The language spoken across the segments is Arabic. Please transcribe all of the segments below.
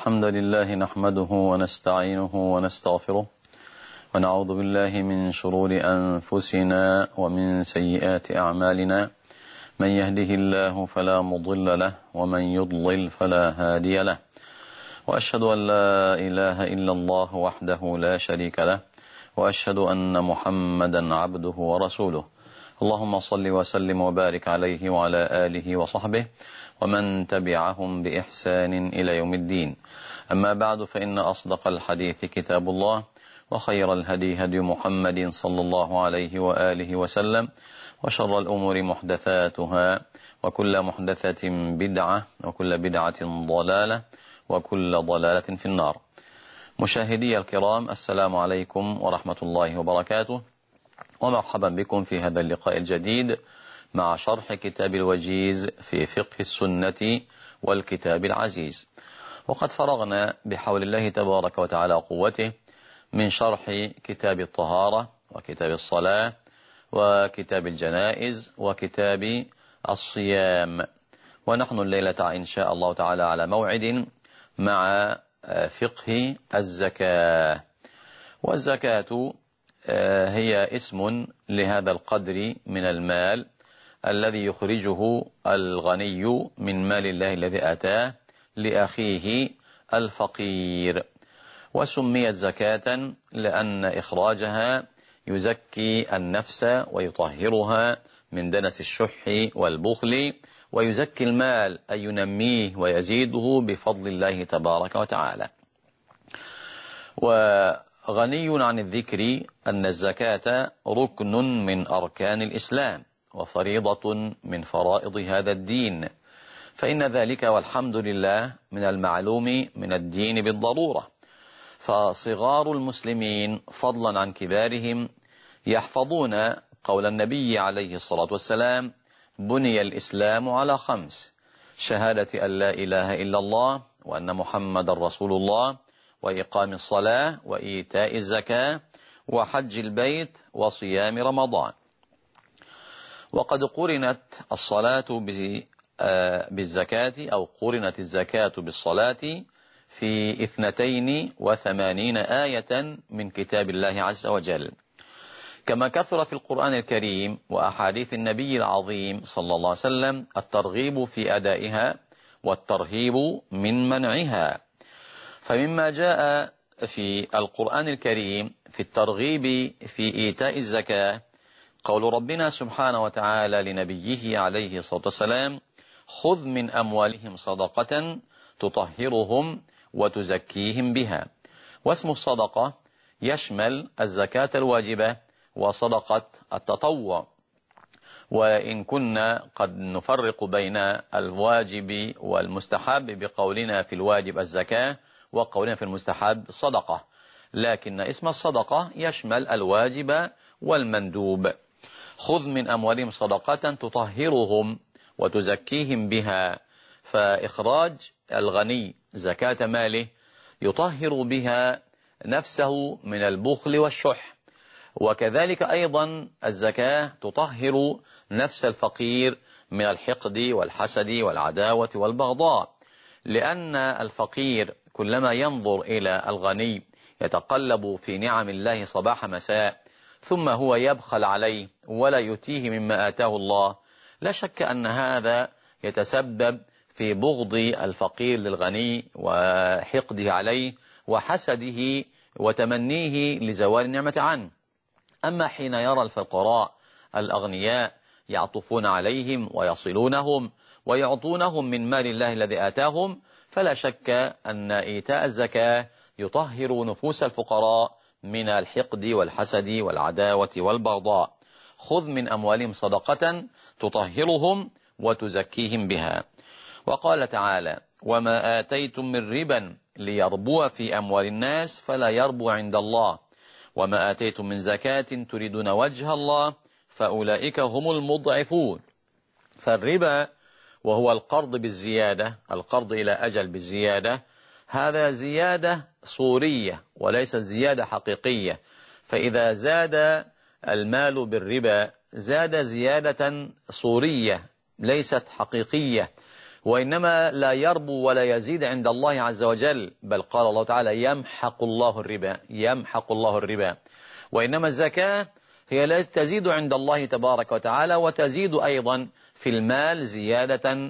الحمد لله نحمده ونستعينه ونستغفره ونعوذ بالله من شرور أنفسنا ومن سيئات أعمالنا. من يهده الله فلا مضل له ومن يضلل فلا هادي له، وأشهد أن لا إله إلا الله وحده لا شريك له، وأشهد أن محمدا عبده ورسوله. اللهم صل وسلم وبارك عليه وعلى آله وصحبه ومن تبعهم بإحسان إلى يوم الدين. أما بعد، فإن أصدق الحديث كتاب الله، وخير الهدي هدي محمد صلى الله عليه وآله وسلم، وشر الأمور محدثاتها، وكل محدثة بدعة، وكل بدعة ضلالة، وكل ضلالة في النار. مشاهدي الكرام، السلام عليكم ورحمة الله وبركاته، ومرحبا بكم في هذا اللقاء الجديد مع شرح كتاب الوجيز في فقه السنة والكتاب العزيز. وقد فرغنا بحول الله تبارك وتعالى وقوته من شرح كتاب الطهارة وكتاب الصلاة وكتاب الجنائز وكتاب الصيام، ونحن الليلة إن شاء الله تعالى على موعد مع فقه الزكاة. والزكاة هي اسم لهذا القدر من المال الذي يخرجه الغني من مال الله الذي آتاه لأخيه الفقير، وسميت زكاة لأن إخراجها يزكي النفس ويطهرها من دنس الشح والبخل، ويزكي المال أي ينميه ويزيده بفضل الله تبارك وتعالى. وغني عن الذكر أن الزكاة ركن من أركان الإسلام وفريضة من فرائض هذا الدين، فإن ذلك والحمد لله من المعلوم من الدين بالضرورة. فصغار المسلمين فضلا عن كبارهم يحفظون قول النبي عليه الصلاة والسلام: بني الإسلام على 5: شهادة أن لا إله إلا الله وأن محمد رسول الله، وإقام الصلاة، وإيتاء الزكاة، وحج البيت، وصيام رمضان. وقد قرنت الصلاة بالزكاة، أو قرنت الزكاة بالصلاة في 82 آية من كتاب الله عز وجل، كما كثر في القرآن الكريم وأحاديث النبي العظيم صلى الله عليه وسلم الترغيب في أدائها والترهيب من منعها. فمما جاء في القرآن الكريم في الترغيب في إيتاء الزكاة قول ربنا سبحانه وتعالى لنبيه عليه الصلاة والسلام: خذ من أموالهم صدقة تطهرهم وتزكيهم بها. واسم الصدقة يشمل الزكاة الواجبة وصدقة التطوع، وإن كنا قد نفرق بين الواجب والمستحب بقولنا في الواجب الزكاة وقولنا في المستحب صدقة، لكن اسم الصدقة يشمل الواجب والمندوب. خذ من أموالهم صدقة تطهرهم وتزكيهم بها، فإخراج الغني زكاة ماله يطهر بها نفسه من البخل والشح، وكذلك أيضا الزكاة تطهر نفس الفقير من الحقد والحسد والعداوة والبغضاء، لأن الفقير كلما ينظر إلى الغني يتقلب في نعم الله صباح مساء، ثم هو يبخل عليه ولا يتيه مما آتاه الله، لا شك أن هذا يتسبب في بغض الفقير للغني وحقده عليه وحسده وتمنيه لزوال النعمة عنه. أما حين يرى الفقراء الأغنياء يعطفون عليهم ويصلونهم ويعطونهم من مال الله الذي آتاهم، فلا شك أن إيتاء الزكاة يطهر نفوس الفقراء من الحقد والحسد والعداوة والبغضاء. خذ من أموالهم صدقة تطهرهم وتزكيهم بها. وقال تعالى: وما آتيتم من ربا ليربو في أموال الناس فلا يربو عند الله، وما آتيتم من زكاة تريدون وجه الله فأولئك هم المضعفون. فالربا وهو القرض بالزيادة، القرض إلى أجل بالزيادة، هذا زيادة صورية وليست زيادة حقيقية. فإذا زاد المال بالربا زاد زيادة صورية ليست حقيقية، وإنما لا يربو ولا يزيد عند الله عز وجل، بل قال الله تعالى يمحق الله الربا، يمحق الله الربا. وإنما الزكاة هي التي تزيد عند الله تبارك وتعالى، وتزيد أيضا في المال زيادة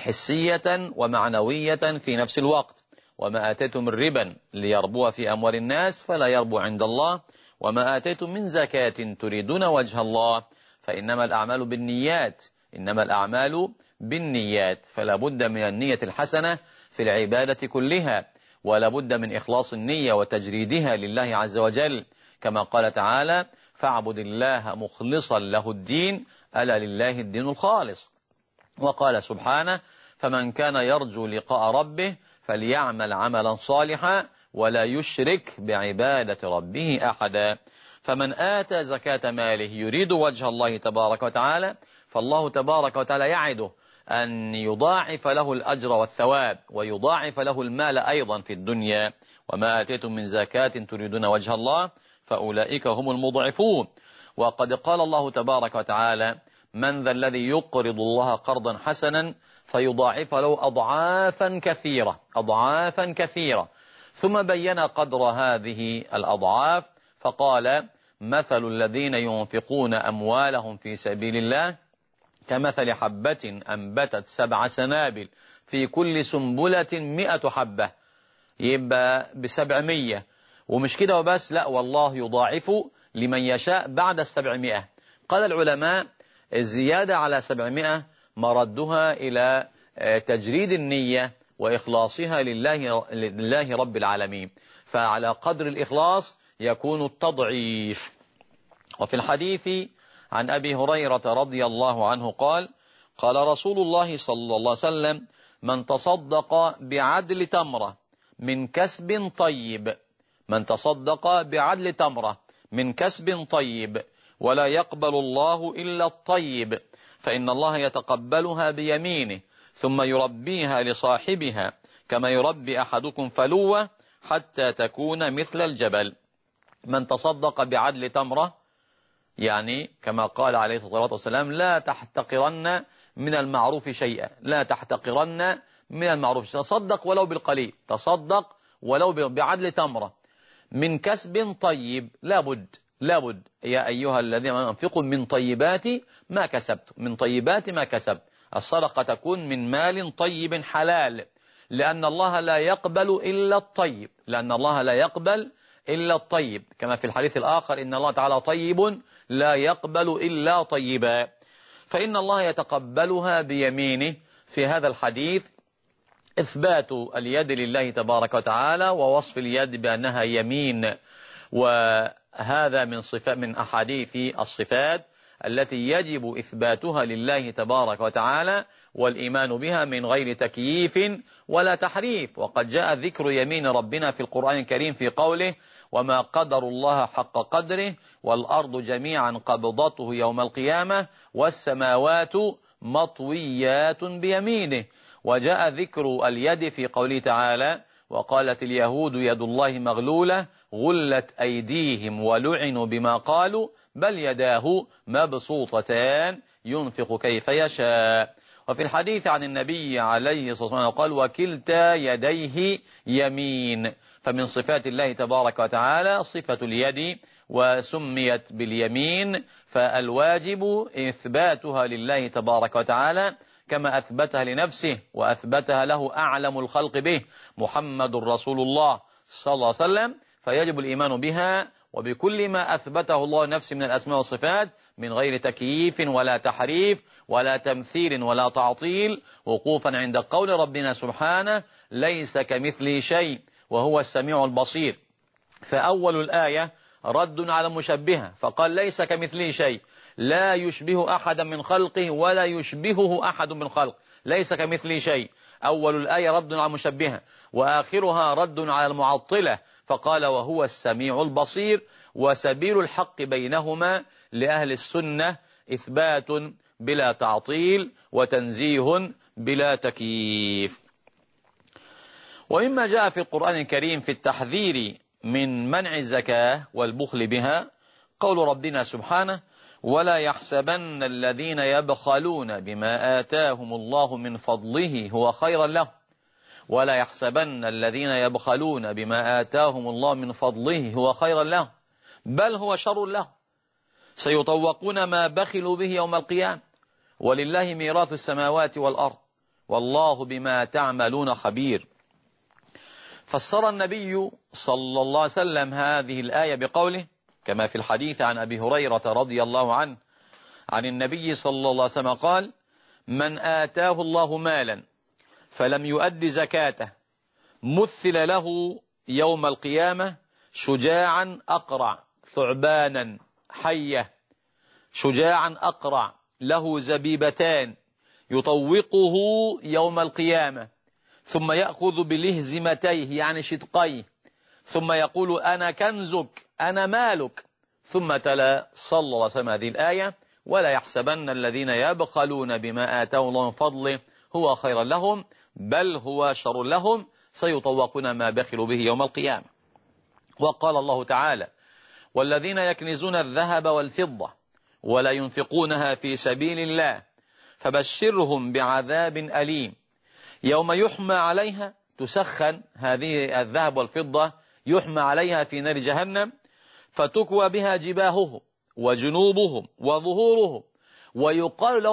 حسية ومعنوية في نفس الوقت. وما آتيتم من ربا ليربو في أموال الناس فلا يربو عند الله، وما آتيتم من زكاة تريدون وجه الله فإنما الأعمال بالنيات، إنما الأعمال بالنيات. فلا بد من النية الحسنة في العبادة كلها، ولا بد من إخلاص النية وتجريدها لله عز وجل، كما قال تعالى فاعبد الله مخلصا له الدين ألا لله الدين الخالص. وقال سبحانه فمن كان يرجو لقاء ربه فليعمل عملا صالحا ولا يشرك بعبادة ربه أحدا. فمن آتى زكاة ماله يريد وجه الله تبارك وتعالى، فالله تبارك وتعالى يعده أن يضاعف له الأجر والثواب، ويضاعف له المال أيضا في الدنيا. وما آتيتم من زكاة تريدون وجه الله فأولئك هم المضعفون. وقد قال الله تبارك وتعالى من ذا الذي يقرض الله قرضا حسنا فيضاعف له أضعافا كثيرة، أضعافا كثيرة. ثم بين قدر هذه الأضعاف فقال مثل الذين ينفقون أموالهم في سبيل الله كمثل حبة أنبتت 7 سنابل في كل سنبلة 100 حبة، يبقى ب700. ومش كده وبس، لا والله يضاعف لمن يشاء بعد 700. قال العلماء الزيادة على 700 مردها إلى تجريد النية وإخلاصها لله رب العالمين، فعلى قدر الإخلاص يكون التضعيف. وفي الحديث عن أبي هريرة رضي الله عنه قال قال رسول الله صلى الله عليه وسلم من تصدق بعدل تمرة من كسب طيب، من تصدق بعدل تمرة من كسب طيب ولا يقبل الله إلا الطيب فإن الله يتقبلها بيمينه ثم يربيها لصاحبها كما يربي أحدكم فلوة حتى تكون مثل الجبل. من تصدق بعدل تمرة يعني كما قال عليه الصلاة والسلام لا تحتقرن من المعروف شيئا، لا تحتقرن من المعروف، تصدق ولو بالقليل، تصدق ولو بعدل تمرة من كسب طيب. لابد يا أيها الذين أنفقوا من طيبات ما كسبت، من طيبات ما كسبت. الصدقة تكون من مال طيب حلال، لأن الله لا يقبل إلا الطيب، لأن الله لا يقبل إلا الطيب، كما في الحديث الآخر إن الله تعالى طيب لا يقبل إلا طيبا، فإن الله يتقبلها بيمينه. في هذا الحديث إثبات اليد لله تبارك وتعالى ووصف اليد بأنها يمين، وهذا من أحاديث الصفات التي يجب إثباتها لله تبارك وتعالى والإيمان بها من غير تكييف ولا تحريف. وقد جاء ذكر يمين ربنا في القرآن الكريم في قوله وما قدر الله حق قدره والأرض جميعا قبضته يوم القيامة والسماوات مطويات بيمينه. وجاء ذكر اليد في قوله تعالى وقالت اليهود يد الله مغلولة غلت أيديهم ولعنوا بما قالوا بل يداه مبسوطتان ينفق كيف يشاء. وفي الحديث عن النبي عليه الصلاة والسلام قال وكلتا يديه يمين. فمن صفات الله تبارك وتعالى صفة اليد وسميت باليمين، فالواجب إثباتها لله تبارك وتعالى كما أثبتها لنفسه وأثبتها له أعلم الخلق به محمد رسول الله صلى الله عليه وسلم، فيجب الإيمان بها وبكل ما أثبته الله نفسه من الأسماء والصفات من غير تكييف ولا تحريف ولا تمثيل ولا تعطيل، وقوفا عند قول ربنا سبحانه ليس كمثله شيء وهو السميع البصير. فأول الآية رد على المشبهة فقال ليس كمثله شيء، لا يشبه أحدا من خلقه ولا يشبهه أحد من خلق، ليس كمثله شيء. أول الآية رد على المشبهة وآخرها رد على المعطلة فقال وهو السميع البصير. وسبيل الحق بينهما لأهل السنة إثبات بلا تعطيل وتنزيه بلا تكييف. ومما جاء في القرآن الكريم في التحذير من منع الزكاة والبخل بها قول ربنا سبحانه ولا يحسبن الذين يبخلون بما آتاهم الله من فضله هو خيرا لهم ولا يحسبن الذين يبخلون بما آتاهم الله من فضله هو خيرا لهم بل هو شر لهم سيطوقون ما بخلوا به يوم القيامة ولله ميراث السماوات والأرض والله بما تعملون خبير. فسر النبي صلى الله عليه وسلم هذه الآية بقوله كما في الحديث عن أبي هريرة رضي الله عنه عن النبي صلى الله عليه وسلم قال: من آتاه الله مالا فلم يؤد زكاته مثل له يوم القيامة شجاعا أقرع ثعبانا حية شجاعا أقرع له زبيبتان يطوقه يوم القيامة ثم يأخذ بلهزمتيه يعني شدقيه ثم يقول أنا كنزك أنا مالك ثم تلا صلى الله عليه وسلم هذه الآية ولا يحسبن الذين يبخلون بما آتاهم الله من فضله هو خيرا لهم بل هو شر لهم سيطوقون ما بخلوا به يوم القيامة. وقال الله تعالى: والذين يكنزون الذهب والفضة ولا ينفقونها في سبيل الله فبشرهم بعذاب أليم يوم يحمى عليها تسخن هذه الذهب والفضة يحمى عليها في نار جهنم فتكوى بها جباههم وجنوبهم وظهورهم ويقال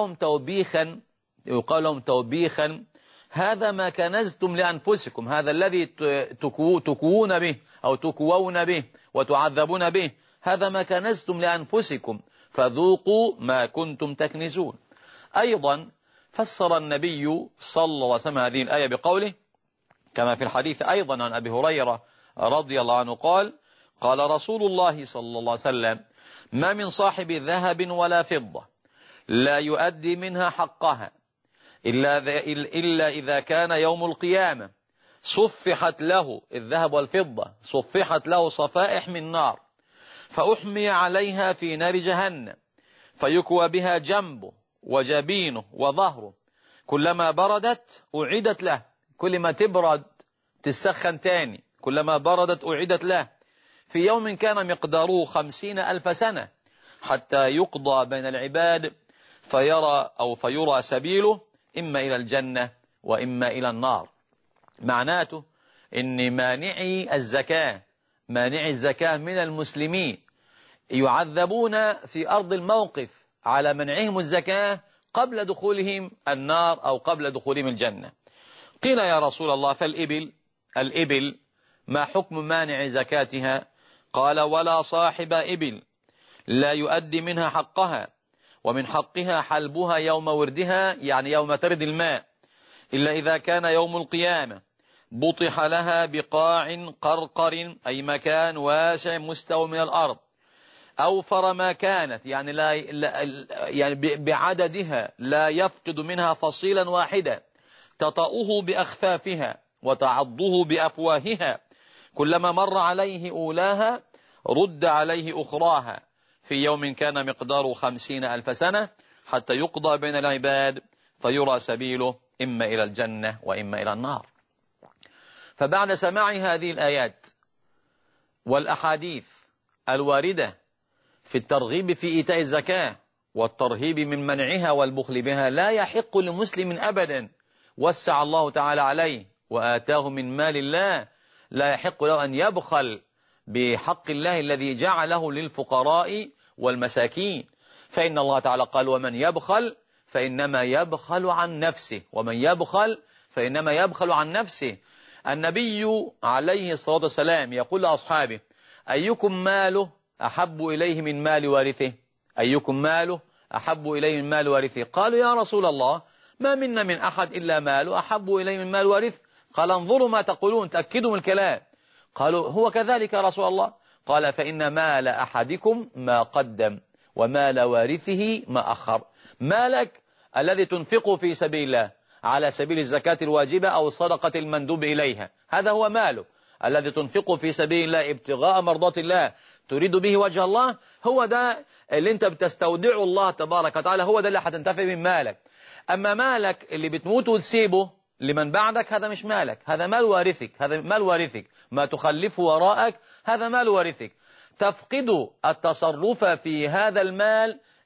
لهم توبيخا هذا ما كنزتم لأنفسكم هذا الذي تكوون به أو تكوون به وتعذبون به هذا ما كنزتم لأنفسكم فذوقوا ما كنتم تكنزون. أيضا فسر النبي صلى الله عليه وسلم هذه الآية بقوله كما في الحديث أيضا عن أبي هريرة رضي الله عنه قال: قال رسول الله صلى الله عليه وسلم: ما من صاحب ذهب ولا فضة لا يؤدي منها حقها إلا إذا كان يوم القيامة صفحت له الذهب والفضة صفحت له صفائح من نار فأحمي عليها في نار جهنم فيكوى بها جنبه وجبينه وظهره كلما بردت أعيدت له كل ما تبرد تسخن تاني كلما بردت أعيدت له في يوم كان مقداره 50,000 سنة حتى يقضى بين العباد فيرى سبيله إما إلى الجنة وإما إلى النار. معناته إن مانعي الزكاة من المسلمين يعذبون في أرض الموقف على منعهم الزكاة قبل دخولهم النار أو قبل دخولهم الجنة. قيل يا رسول الله الإبل ما حكم مانع زكاتها؟ قال: ولا صاحب إبل لا يؤدي منها حقها ومن حقها حلبها يوم وردها يعني يوم ترد الماء إلا إذا كان يوم القيامة بطح لها بقاع قرقر أي مكان واسع مستوى من الأرض أوفر ما كانت يعني بعددها لا يفقد منها فصيلا واحدا تطأه بأخفافها وتعضه بأفواهها كلما مر عليه أولاها رد عليه أخراها في يوم كان مقداره 50,000 سنة حتى يقضى بين العباد فيرى سبيله إما إلى الجنة وإما إلى النار. فبعد سماع هذه الآيات والأحاديث الواردة في الترغيب في إيتاء الزكاة والترهيب من منعها والبخل بها لا يحق لمسلم أبدا وسع الله تعالى عليه وآتاه من مال الله لا يحق له أن يبخل بحق الله الذي جعله للفقراء والمساكين فإن الله تعالى قال: ومن يبخل فإنما يبخل عن نفسه ومن يبخل فإنما يبخل عن نفسه. النبي عليه الصلاة والسلام يقول لأصحابه: أيكم ماله أحب إليه من مال وارثه؟ أيكم ماله أحب إليه من مال وارثه؟ قالوا: يا رسول الله ما منا من أحد إلا ماله أحب إليه من مال وارثه. قال: انظروا ما تقولون تأكدوا من الكلام. قالوا: هو كذلك يا رسول الله. قال: فإن مال أحدكم ما قدم ومال وارثه ما أخر. مالك الذي تنفقه في سبيل الله على سبيل الزكاة الواجبة أو الصدقة المندوب إليها هذا هو ماله الذي تنفقه في سبيل الله ابتغاء مرضات الله تريد به وجه الله هو ده اللي انت بتستودعه الله تبارك وتعالى هو ده اللي هتنتفع من مالك. أما مالك اللي بتموت وتسيبه لمن بعدك هذا مش مالك هذا مال وارثك ما تخلفه وراءك هذا مال وارثك. تفقد التصرف في هذا المال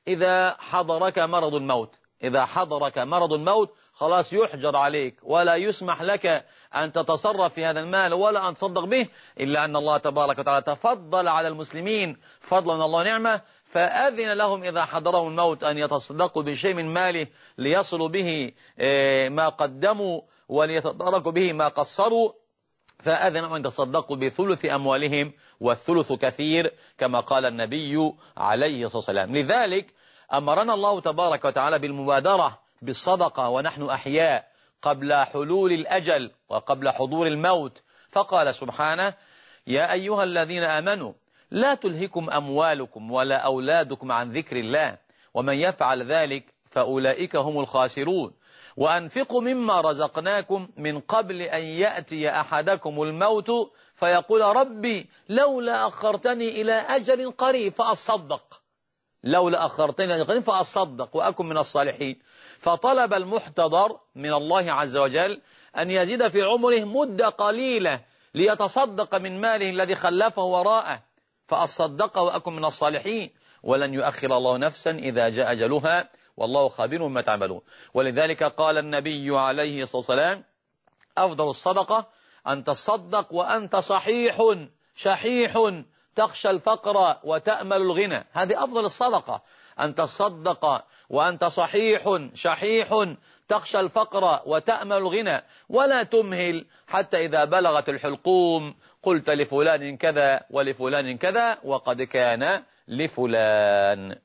إذا حضرك مرض الموت، إذا حضرك مرض الموت خلاص يحجر عليك ولا يسمح لك أن تتصرف في هذا المال ولا أن تصدق به، إلا أن الله تبارك وتعالى تفضل على المسلمين فضلا من الله نعمة، فأذن لهم إذا حضرهم الموت أن يتصدقوا بشيء من ماله ليصلوا به ما قدموا وليتداركوا به ما قصروا، فأذن أن يتصدقوا بثلث أموالهم، والثلث كثير كما قال النبي عليه الصلاة والسلام. لذلك أمرنا الله تبارك وتعالى بالمبادرة بالصدقة ونحن أحياء قبل حلول الأجل وقبل حضور الموت، فقال سبحانه: يا أيها الذين آمنوا لا تلهكم أموالكم ولا أولادكم عن ذكر الله ومن يفعل ذلك فأولئك هم الخاسرون، وأنفقوا مما رزقناكم من قبل أن يأتي أحدكم الموت فيقول ربي لولا أخرتني إلى أجل قريب فأصدق، لولا أخرتني إلى أجل قريب فأصدق وأكن من الصالحين. فطلب المحتضر من الله عز وجل أن يزيد في عمره مدة قليلة ليتصدق من ماله الذي خلفه وراءه، فأصدق وأكن من الصالحين، ولن يؤخر الله نفسا إذا جاء أجلها والله خبير بما تعملون. ولذلك قال النبي عليه الصلاة والسلام: أفضل الصدقة أن تصدق وأنت صحيح شحيح تخشى الفقر وتأمل الغنى. هذه أفضل الصدقة، أن تصدق وأنت صحيح شحيح تخشى الفقر وتأمل الغنى، ولا تمهل حتى إذا بلغت الحلقوم قلت لفلان كذا ولفلان كذا وقد كان لفلان.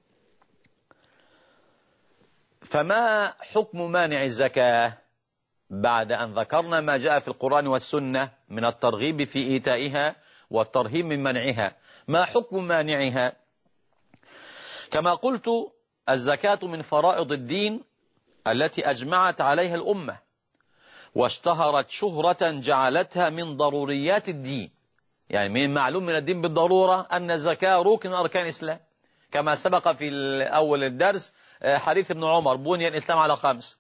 فما حكم مانع الزكاة بعد أن ذكرنا ما جاء في القرآن والسنة من الترغيب في إيتائها والترهيب من منعها؟ ما حكم مانعها؟ كما قلت الزكاة من فرائض الدين التي أجمعت عليها الأمة واشتهرت شهرة جعلتها من ضروريات الدين، يعني من معلوم من الدين بالضرورة أن الزكاة ركن أركان الإسلام، كما سبق في أول الدرس حديث ابن عمر: بني الإسلام على 5.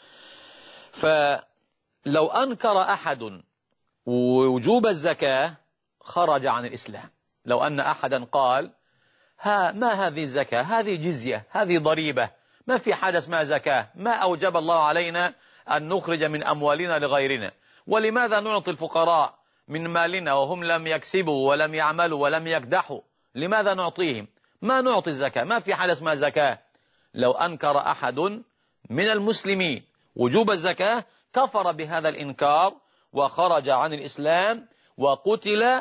فلو أنكر أحد وجوب الزكاة خرج عن الإسلام. لو أن أحدا قال ما هذه الزكاة، هذه جزية، هذه ضريبة، ما في حاجة اسمها زكاة، ما أوجب الله علينا أن نخرج من أموالنا لغيرنا، ولماذا نعطي الفقراء من مالنا وهم لم يكسبوا ولم يعملوا ولم يكدحوا، لماذا نعطيهم؟ ما نعطي الزكاة، ما في حاجة اسمها زكاة. لو أنكر أحد من المسلمين وجوب الزكاة كفر بهذا الإنكار وخرج عن الإسلام وقتل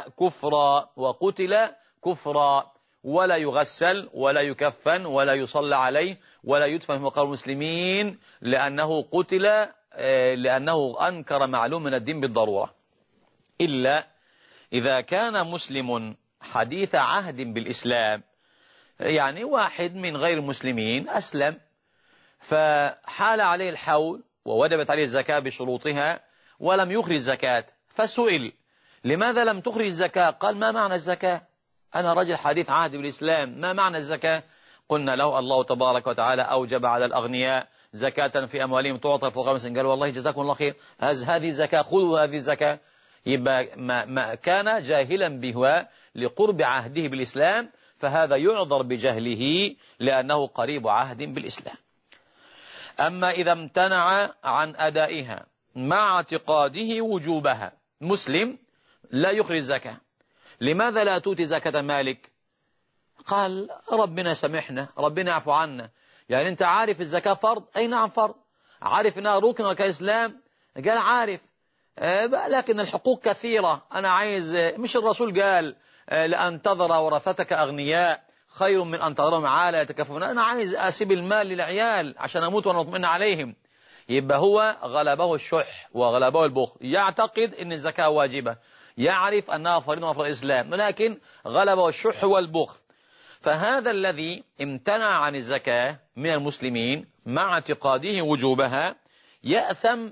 كفرا، ولا يغسل ولا يكفن ولا يصلى عليه ولا يدفن في مقابر المسلمين لأنه قتل لأنه أنكر معلوم من الدين بالضرورة، إلا إذا كان مسلم حديث عهد بالإسلام، يعني واحد من غير المسلمين أسلم فحال عليه الحول ووجبت عليه الزكاة بشروطها ولم يخرج الزكاة، فسئل لماذا لم تخرج الزكاة؟ قال: ما معنى الزكاة؟ أنا رجل حديث عهد بالإسلام، ما معنى الزكاة؟ قلنا له: الله تبارك وتعالى أوجب على الأغنياء زكاة في أموالهم تعطى الفقراء. قال: والله جزاكم الله خير، هذه زكاة، خذوا هذه الزكاة. يبقى ما كان جاهلا بها لقرب عهده بالإسلام فهذا يعذر بجهله لأنه قريب عهد بالإسلام. أما إذا امتنع عن أدائها مع اعتقاده وجوبها، مسلم لا يخرج زكاة، لماذا لا تؤتي زكاة مالك؟ قال: ربنا سمحنا، ربنا يعفو عنا. يعني أنت عارف الزكاة فرض؟ أي نعم فرض. عارف أنها ركن كإسلام؟ قال عارف، لكن الحقوق كثيرة، أنا عايز، مش الرسول قال لأن تذر ورثتك أغنياء خير من أن تذرهم عالة يتكففون؟ أنا عايز أسيب المال للعيال عشان أموت وأنا مطمئن عليهم. يبقى هو غلبه الشح وغلبه البخل، يعتقد أن الزكاة واجبة، يعرف أنها فريضة من فرائض الإسلام، ولكن غلبه الشح والبخل. فهذا الذي امتنع عن الزكاة من المسلمين مع اعتقاده وجوبها يأثم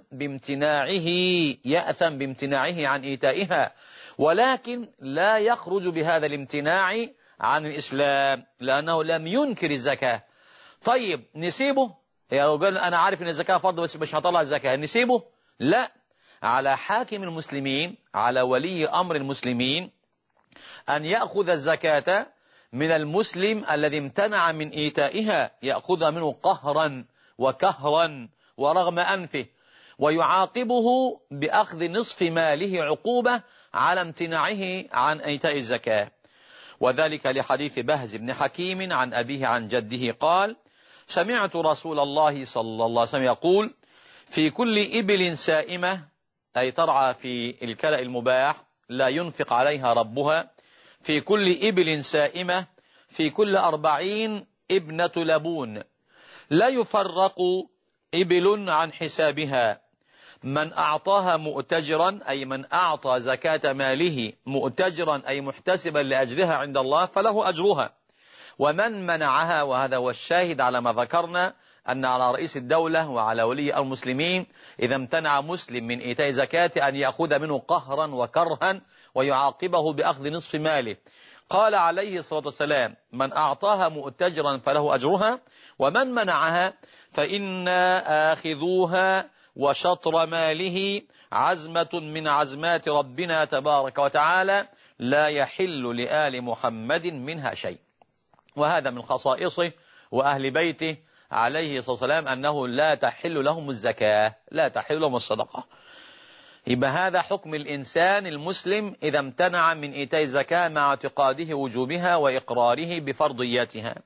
بامتناعه عن إيتائها، ولكن لا يخرج بهذا الامتناع عن الإسلام لأنه لم ينكر الزكاة. طيب نسيبه؟ يعني قال أنا عارف أن الزكاة فرض بس مش هطلع الزكاة، نسيبه؟ لا، على حاكم المسلمين، على ولي أمر المسلمين أن يأخذ الزكاة من المسلم الذي امتنع من إيتائها يأخذ منه قهرا وكهرا ورغم أنفه، ويعاقبه بأخذ نصف ماله عقوبة على امتناعه عن إيتاء الزكاة. وذلك لحديث بهز بن حكيم عن أبيه عن جده قال: سمعت رسول الله صلى الله عليه وسلم يقول: في كل إبل سائمة، أي ترعى في الكلأ المباح لا ينفق عليها ربها، في كل إبل سائمة في كل 40 ابنة لبون، لا يفرق إبل عن حسابها، من أعطاها مؤتجرا، أي من أعطى زكاة ماله مؤتجرا أي محتسبا لأجرها عند الله فله أجرها، ومن منعها، وهذا هو الشاهد على ما ذكرنا، أن على رئيس الدولة وعلى ولي المسلمين إذا امتنع مسلم من إيتاء زكاة أن يأخذ منه قهرا وكرها ويعاقبه بأخذ نصف ماله. قال عليه الصلاة والسلام: من أعطاها مؤتجرا فله أجرها، ومن منعها فإنا آخذوها وشطر ماله عزمة من عزمات ربنا تبارك وتعالى لا يحل لآل محمد منها شيء. وهذا من خصائصه وأهل بيته عليه الصلاة والسلام أنه لا تحل لهم الزكاة، لا تحل لهم الصدقة. يبقى هذا حكم الإنسان المسلم إذا امتنع من إيتاء الزكاة مع اعتقاده وجوبها وإقراره بفرضياتها.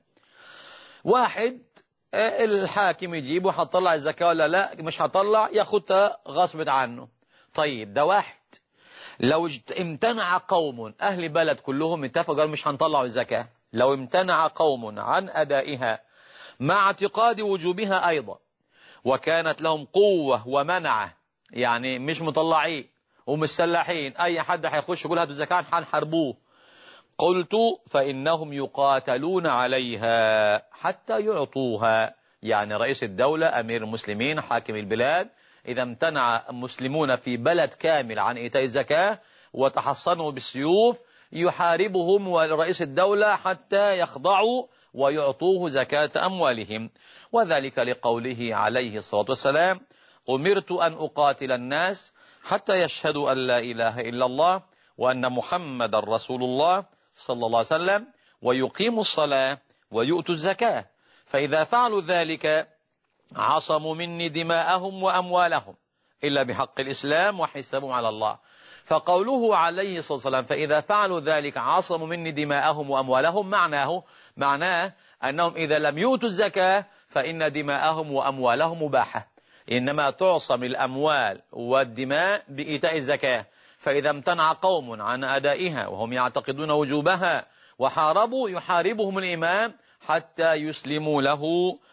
واحد الحاكم يجيبه: هتطلع الزكاة ولا لا؟ مش هطلع، ياخدها غصب عنه. طيب ده واحد. لو امتنع قوم، أهل بلد كلهم اتفقوا قالوا مش هنطلع الزكاة، لو امتنع قوم عن أدائها مع اعتقاد وجوبها أيضا، وكانت لهم قوة ومنعة، يعني مش مطلعين ومسلحين، أي حد هيخش يقول هاتوا الزكاة هنحاربوه، قلت فإنهم يقاتلون عليها حتى يعطوها. يعني رئيس الدولة، أمير المسلمين، حاكم البلاد، إذا امتنع مسلمون في بلد كامل عن إيتاء الزكاة وتحصنوا بالسيوف يحاربهم ورئيس الدولة حتى يخضعوا ويعطوه زكاة أموالهم. وذلك لقوله عليه الصلاة والسلام: أمرت أن أقاتل الناس حتى يشهدوا أن لا إله إلا الله وأن محمد رسول الله صلى الله عليه وسلم ويقيموا الصلاة ويؤتوا الزكاة، فإذا فعلوا ذلك عصموا مني دماءهم وأموالهم إلا بحق الإسلام وحسابهم على الله. فقوله عليه الصلاة والسلام فإذا فعلوا ذلك عصموا مني دماءهم وأموالهم معناه أنهم إذا لم يؤتوا الزكاة فإن دماءهم وأموالهم مباحة، إنما تعصم الأموال والدماء بإيتاء الزكاة. فإذا امتنع قوم عن أدائها وهم يعتقدون وجوبها وحاربوا، يحاربهم الإمام حتى يسلموا له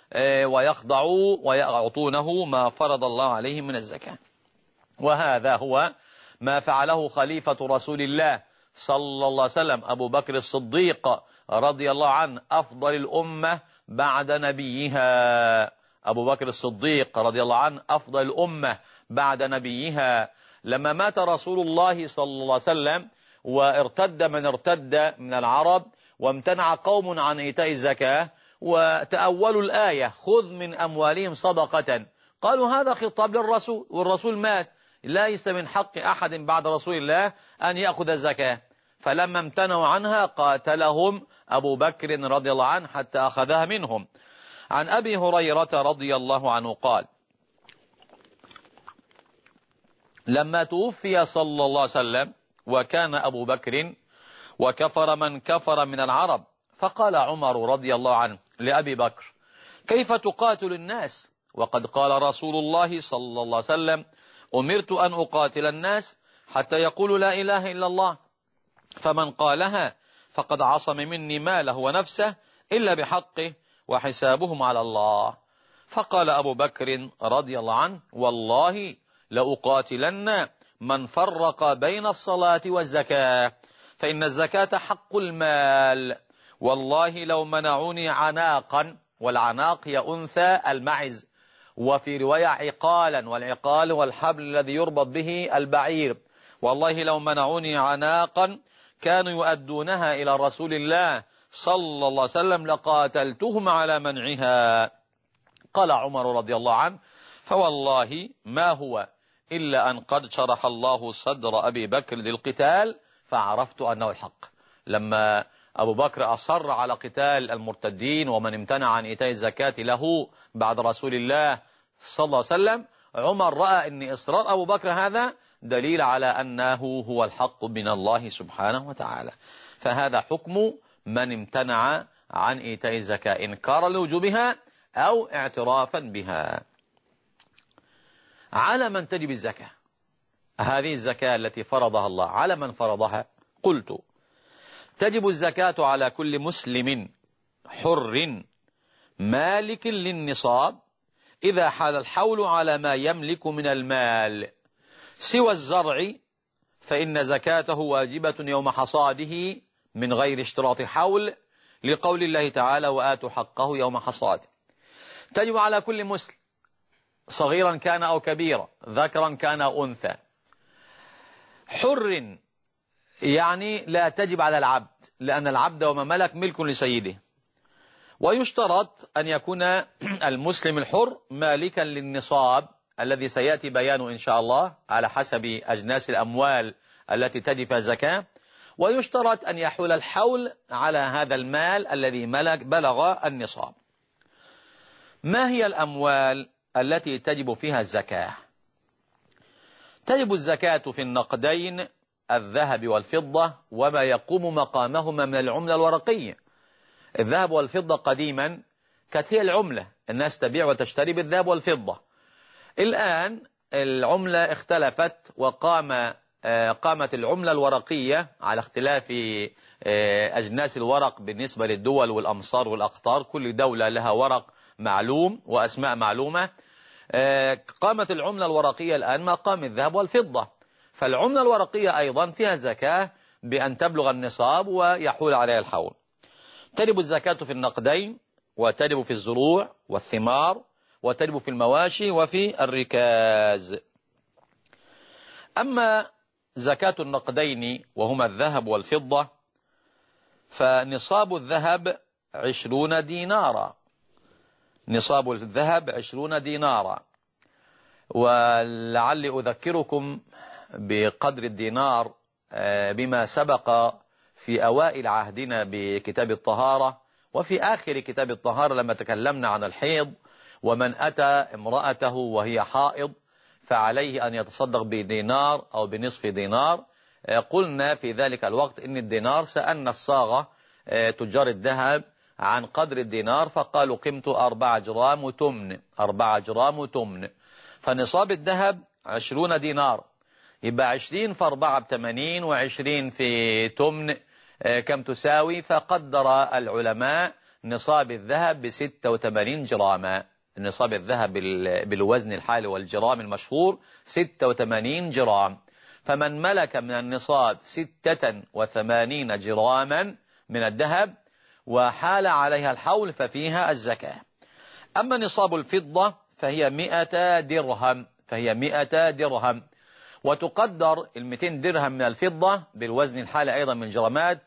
ويخضعوا ويعطونه ما فرض الله عليهم من الزكاة. وهذا هو ما فعله خليفة رسول الله صلى الله عليه وسلم أبو بكر الصديق رضي الله عنه، أفضل الأمة بعد نبيها. أبو بكر الصديق رضي الله عنه أفضل الأمة بعد نبيها. لما مات رسول الله صلى الله عليه وسلم وارتد من ارتد من العرب وامتنع قوم عن إيتاء الزكاة وتأولوا الآية: خذ من أموالهم صدقة، قالوا هذا خطاب للرسول والرسول مات، ليس من حق أحد بعد رسول الله أن يأخذ الزكاة. فلما امتنعوا عنها قاتلهم أبو بكر رضي الله عنه حتى أخذها منهم. عن أبي هريرة رضي الله عنه قال: لما توفي صلى الله عليه وسلم وكان أبو بكر وكفر من كفر من العرب، فقال عمر رضي الله عنه لأبي بكر: كيف تقاتل الناس وقد قال رسول الله صلى الله عليه وسلم: أمرت أن أقاتل الناس حتى يقولوا لا إله إلا الله، فمن قالها فقد عصم مني ماله ونفسه إلا بحقه وحسابهم على الله. فقال أبو بكر رضي الله عنه: والله لأقاتلن من فرق بين الصلاة والزكاة، فإن الزكاة حق المال، والله لو منعوني عناقا، والعناق هي أنثى المعز، وفي رواية عقالا، والعقال هو الحبل الذي يربط به البعير، والله لو منعوني عناقا كانوا يؤدونها إلى رسول الله صلى الله عليه وسلم لقاتلتهم على منعها. قال عمر رضي الله عنه: فوالله ما هو إلا أن قد شرح الله صدر أبي بكر للقتال فعرفت أنه الحق. لما أبو بكر أصر على قتال المرتدين ومن امتنع عن إيتاء الزكاة له بعد رسول الله صلى الله عليه وسلم، عمر رأى أن إصرار أبو بكر هذا دليل على أنه هو الحق من الله سبحانه وتعالى. فهذا حكم من امتنع عن إيتاء الزكاة إنكارا لوجوبها أو اعترافا بها. على من تجب الزكاة؟ هذه الزكاة التي فرضها الله على من فرضها؟ قلت تجب الزكاة على كل مسلم حر مالك للنصاب إذا حال الحول على ما يملك من المال، سوى الزرع فإن زكاته واجبة يوم حصاده من غير اشتراط حول، لقول الله تعالى وآتوا حقه يوم حصاده. تجب على كل مسلم صغيرا كان أو كبيرا، ذكرا كان أو أنثى. حر يعني لا تجب على العبد، لأن العبد وما ملك ملك لسيده. ويشترط أن يكون المسلم الحر مالكا للنصاب الذي سيأتي بيانه إن شاء الله على حسب أجناس الأموال التي تجب فيها الزكاة. ويشترط أن يحول الحول على هذا المال الذي بلغ النصاب. ما هي الأموال التي تجب فيها الزكاة؟ تجب الزكاة في النقدين الذهب والفضة وما يقوم مقامهما من العملة الورقية. الذهب والفضة قديما كانت هي العملة، الناس تبيع وتشتري بالذهب والفضة. الآن العملة اختلفت قامت العملة الورقية على اختلاف أجناس الورق بالنسبة للدول والأمصار والأقطار، كل دولة لها ورق معلوم وأسماء معلومة. قامت العملة الورقية الآن مقام الذهب والفضة، فالعملة الورقية أيضا فيها زكاة بأن تبلغ النصاب ويحول عليها الحول. تجب الزكاة في النقدين، وتجب في الزروع والثمار، وتجب في المواشي وفي الركاز. أما زكاة النقدين وهما الذهب والفضة فنصاب الذهب 20 دينارا، نصاب الذهب 20 دينارا. ولعلي أذكركم بقدر الدينار بما سبق في أوائل عهدنا بكتاب الطهارة وفي آخر كتاب الطهارة لما تكلمنا عن الحيض، ومن أتى امرأته وهي حائض فعليه أن يتصدق بدينار أو بنصف دينار. قلنا في ذلك الوقت إن الدينار سألنا الصاغة تجار الذهب عن قدر الدينار فقالوا قيمته 4 جرام وتمن، 4 جرام وتمن. فنصاب الذهب 20 دينار، يبقى 20 في 4 ب80 و20 في تمن كم تساوي؟ فقدر العلماء نصاب الذهب ب86 جراما. نصاب الذهب بالوزن الحالي والجرام المشهور 86 جرام. فمن ملك من النصاب 86 جراما من الذهب وحال عليها الحول ففيها الزكاة. أما نصاب الفضة فهي 100 درهم، فهي 100 درهم، وتقدر 200 درهم من الفضة بالوزن الحالي أيضا من جرامات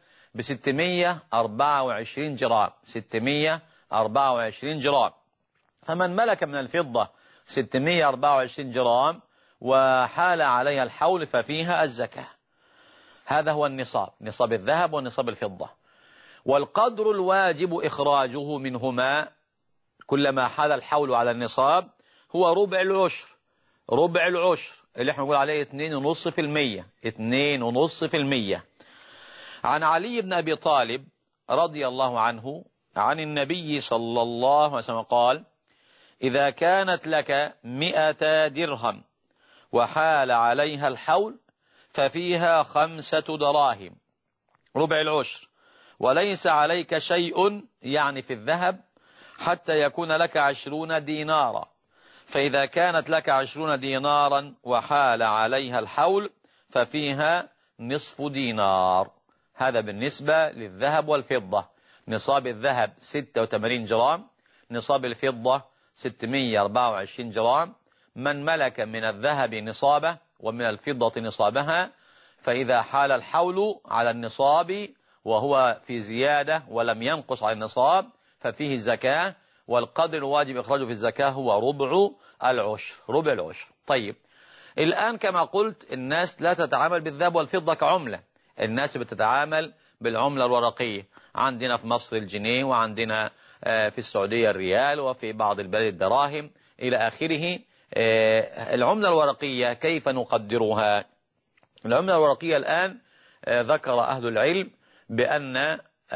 ب624 جرام، 624 جرام. فمن ملك من الفضة 624 جرام وحال عليها الحول ففيها الزكاة. هذا هو النصاب، نصاب الذهب ونصاب الفضة. والقدر الواجب إخراجه منهما كلما حال الحول على النصاب هو ربع العشر، ربع العشر اللي احنا نقول عليه 2.5%، 2.5%. عن علي بن أبي طالب رضي الله عنه عن النبي صلى الله عليه وسلم قال: إذا كانت لك 100 درهم وحال عليها الحول ففيها 5 دراهم، ربع العشر، وليس عليك شيء يعني في الذهب حتى يكون لك 20 دينارا، فإذا كانت لك 20 دينارا وحال عليها الحول ففيها نصف دينار. هذا بالنسبة للذهب والفضة. نصاب الذهب 86 جرام، نصاب الفضة 624 جرام. من ملك من الذهب نصابه ومن الفضة نصابها فإذا حال الحول على النصاب وهو في زيادة ولم ينقص عن النصاب ففيه الزكاة، والقدر الواجب إخراجه في الزكاة هو ربع العشر، ربع العشر. طيب الآن كما قلت الناس لا تتعامل بالذهب والفضة كعملة، الناس بتتعامل بالعملة الورقية، عندنا في مصر الجنيه، وعندنا في السعودية الريال، وفي بعض البلاد الدراهم إلى آخره. العملة الورقية كيف نقدرها؟ العملة الورقية الآن ذكر أهل العلم بأن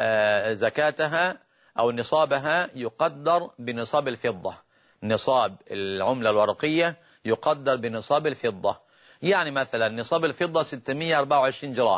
زكاتها أو نصابها يقدر بنصاب الفضة. نصاب العملة الورقية يقدر بنصاب الفضة. يعني مثلا نصاب الفضة 624 جرام.